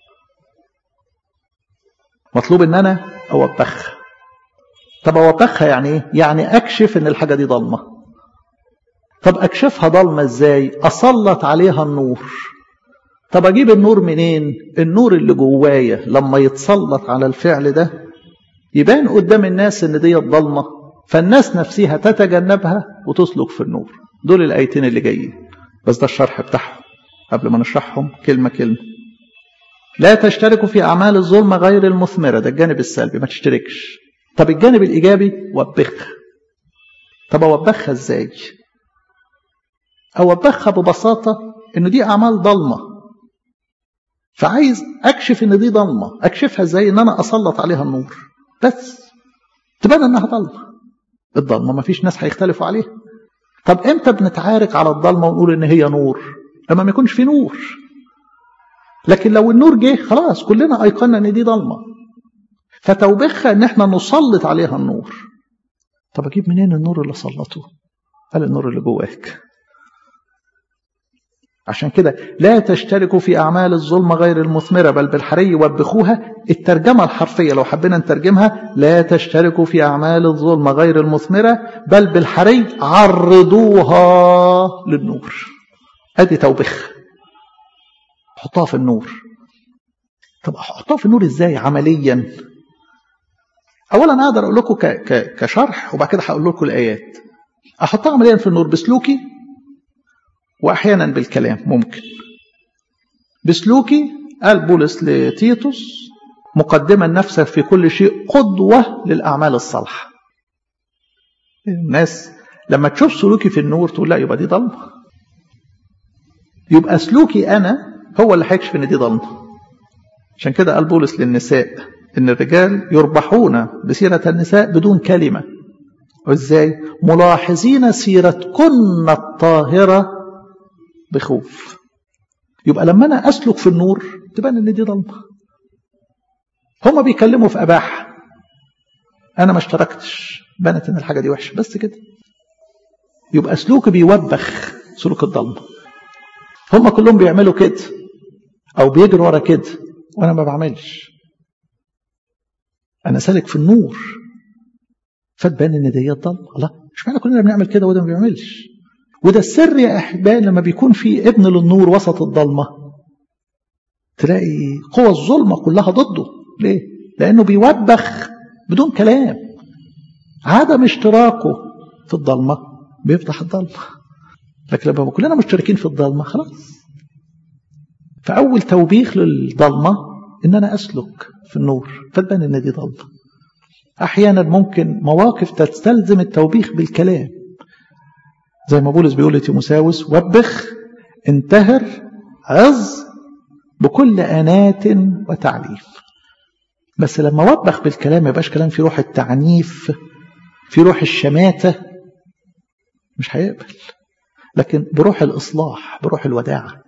مطلوب ان انا اوبخها. طب اوبخها يعني ايه؟ يعني اكشف ان الحاجة دي ضلمة. طب اكشفها ضلمة ازاي؟ اسلط عليها النور. طب اجيب النور منين؟ النور اللي جوايا لما يتسلط على الفعل ده يبان قدام الناس ان دي ضلمة، فالناس نفسها تتجنبها وتسلك في النور. دول الايتين اللي جايين، بس ده الشرح بتاعهم قبل ما نشرحهم كلمة كلمة. لا تشتركوا في أعمال الظلمة غير المثمرة، ده الجانب السلبي، ما تشتركش. طب الجانب الإيجابي وبخها. طب أوبخها إزاي؟ أوبخها ببساطة إنه دي أعمال ضلمة، فعايز أكشف إن دي ضلمة. أكشفها إزاي؟ إن أنا أسلط عليها النور بس تبان إنها ضلمة. الضلمة ما فيش ناس هيختلفوا عليها. طب إمتى بنتعارك على الضلمة ونقول إن هي نور؟ لما ما يكونش في نور. لكن لو النور جه خلاص كلنا أيقنا ان دي ضلمة، فتوبخها ان احنا نسلط عليها النور. طب اجيب منين النور اللي سلطه؟ قال النور اللي جواك. عشان كده لا تشتركوا في أعمال الظلمة غير المثمرة بل بالحري وبخوها. الترجمة الحرفية لو حبينا نترجمها لا تشتركوا في أعمال الظلمة غير المثمرة بل بالحري عرضوها للنور. ادي توبخ، حطها في النور. طب احطها في النور ازاي عمليا؟ اولا اقدر اقول لكم كشرح، وبعد كده هقول لكم الايات. احطها عمليا في النور بسلوكي، واحيانا بالكلام. ممكن بسلوكي. قال بولس لتيتوس مقدما نفسك في كل شيء قدوة للأعمال الصالحة. الناس لما تشوف سلوكي في النور تقول لا يبقى دي ضلمة. يبقى سلوكي أنا هو اللي هيكشف ان دي ضلمة. عشان كده قال بولس للنساء ان الرجال يربحون بسيرة النساء بدون كلمة. وازاي؟ ملاحظين سيرتكن الطاهرة بخوف. يبقى لما انا اسلك في النور تبان ان دي ضلمة. هما بيكلموا في اباحة، انا ما اشتركتش، بانت ان الحاجة دي وحشة بس كده. يبقى سلوكي بيوبخ سلوك الضلمة. هما كلهم بيعملوا كده او بيجروا ورا كده وانا ما بعملش. انا سالك في النور، فتبان ان دي ضلمه. الله، مش معنى كلنا بنعمل كده وده ما بيعملش. وده السر يا احبائي، لما بيكون في ابن للنور وسط الضلمه تلاقي قوى الظلمه كلها ضده. ليه؟ لانه بيوبخ بدون كلام. عدم اشتراكه في الضلمه بيفتح الضلمه. لكن لما كلنا مشتركين في الضلمه خلاص. فاول توبيخ للضلمه ان انا اسلك في النور، فتبان ان دي ضلمه. احيانا ممكن مواقف تستلزم التوبيخ بالكلام، زي ما بولس بيقول لتيموثاوس: وبخ، انتهر، عظ بكل انات وتعليم. بس لما وبخ بالكلام ما يبقاش كلام في روح التعنيف، في روح الشماتة، مش هيقبل. لكن بروح الإصلاح، بروح الوداعة.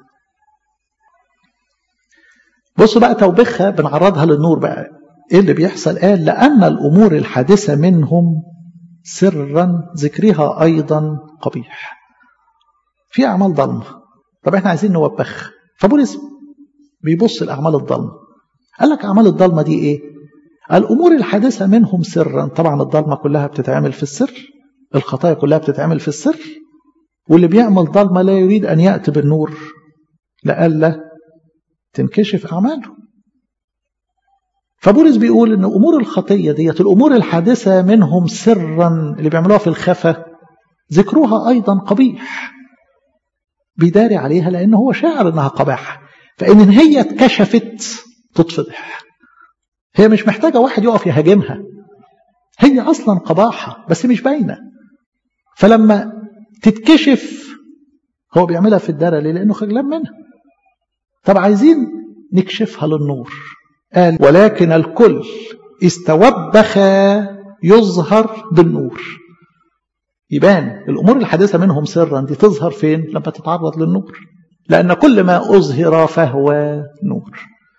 بصوا بقى توبخها بنعرضها للنور بقى. ايه اللي بيحصل؟ قال: لأن الأمور الحادثة منهم سرا ذكرها أيضا قبيح. في أعمال ضلمة، طب احنا عايزين نوبخ. فبولس بيبص الأعمال الضلمة، قال لك أعمال الضلمة دي ايه؟ الأمور الحادثة منهم سرا. طبعا الضلمة كلها بتتعمل في السر، الخطايا كلها بتتعمل في السر، واللي بيعمل ضلمة لا يريد أن يأتي بالنور لألا تنكشف أعماله. فبولس بيقول إن أمور الخطية ديت، الأمور الحادثة منهم سرا اللي بيعملوها في الخفا، ذكرها أيضا قبيح. بيداري عليها لأنه هو شاعر إنها قباحة، فإن هي اتكشفت تتفضح. هي مش محتاجة واحد يقف يهاجمها، هي أصلا قباحة بس مش باينة. فلما تتكشف هو بيعملها في الدارة. ليه؟ لأنه خجلان منها. طب عايزين نكشفها للنور. قال: ولكن الكل استوبخ يظهر بالنور. يبان الأمور الحادثة منهم سرا دي تظهر فين؟ لما تتعرض للنور، لأن كل ما أظهر فهو نور.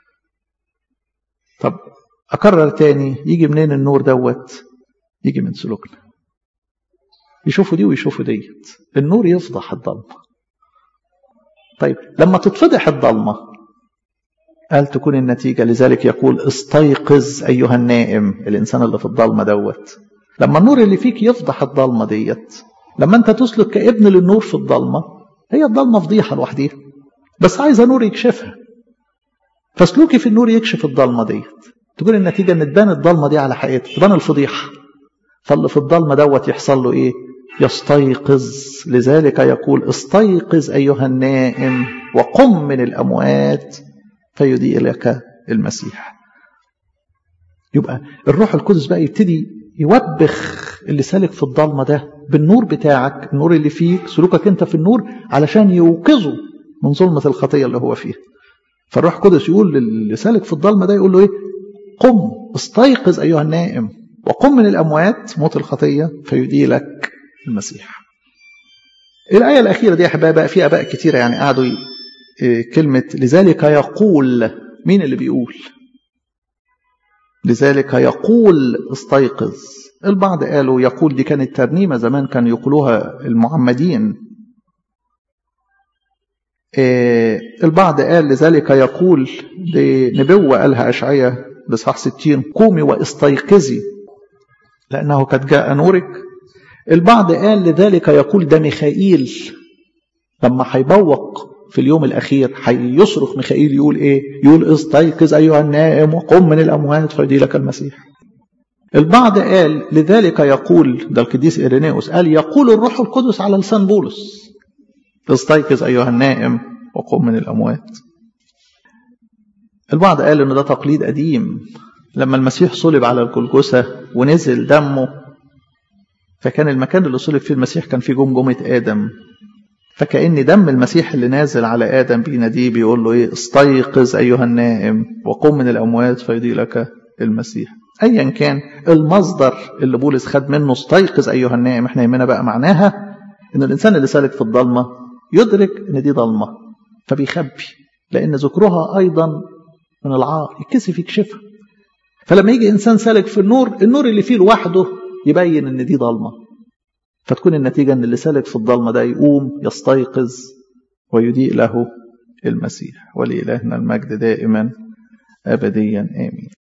طب أكرر تاني، يجي منين النور دوت؟ يجي من سلوكنا. يشوفوا دي ويشوفوا ديت. النور يفضح الضلمة. طيب لما تتفضح الضلمة قال تكون النتيجة. لذلك يقول: استيقظ أيها النائم. الإنسان اللي في الضلمة دوت، لما النور اللي فيك يفضح الضلمة ديت، لما أنت تسلك كابن للنور في الضلمة، هي الضلمة فضيحة لوحديها بس عايزة نور يكشفها. فسلوكي في النور يكشف الضلمة ديت، تكون النتيجة أن تبان الضلمة دي على حقيقتها، تبان الفضيحة. فاللي في الضلمة دوت يحصل له إيه؟ يستيقظ. لذلك يقول: استيقظ أيها النائم وقم من الأموات فيضيء لك المسيح. يبقى الروح القدس بقى يبتدي يوبخ اللي سالك في الضلمة ده بالنور بتاعك، النور اللي فيك، سلوكك انت في النور، علشان يوقظه من ظلمة الخطية اللي هو فيها. فالروح القدس يقول للي سالك في الضلمة ده، يقول له ايه؟ قم، استيقظ أيها النائم وقم من الأموات، موت الخطية، فيضيء لك المسيح. الآية الأخيرة دي يا حبايبي بقى فيها آباء كتيرة يعني قعدوا كلمة لذلك يقول. مين اللي بيقول؟ لذلك يقول استيقظ. البعض قالوا يقول دي كانت ترنيمة زمان كان يقولوها المعمدين. البعض قال لذلك يقول دي نبوة قالها أشعياء بإصحاح 60: قومي واستيقظي لأنه قد جاء نورك. البعض قال لذلك يقول ده ميخائيل لما هيبوق في اليوم الأخير هيصرخ ميخائيل يقول إيه؟ يقول: استيقظ أيها النائم وقم من الأموات فيضيء لك المسيح. البعض قال لذلك يقول، ده القديس إيرينيوس قال: يقول الروح القدس على لسان بولس: استيقظ أيها النائم وقم من الأموات. البعض قال إن ده تقليد قديم، لما المسيح صلب على الجلجثة ونزل دمه، فكان المكان اللي صلب فيه المسيح كان فيه جمجمة آدم، فكأن دم المسيح اللي نازل على آدم بيناديه بيقول له إيه؟ استيقظ أيها النائم وقم من الأموات فيضيء لك المسيح. أيا كان المصدر اللي بولس خد منه استيقظ أيها النائم، احنا يهمنا بقى معناها إن الإنسان اللي سالك في الضلمة يدرك إن دي ضلمة فبيخبي، لأن ذكرها أيضا من العار، يتكسف يكشفها. فلما يجي إنسان سالك في النور، النور اللي فيه لوحده يبين إن دي ضلمة، فتكون النتيجة أن اللي سالك في الضلمة ده يقوم يستيقظ ويضيء له المسيح. ولإلهنا المجد دائما أبديا آمين.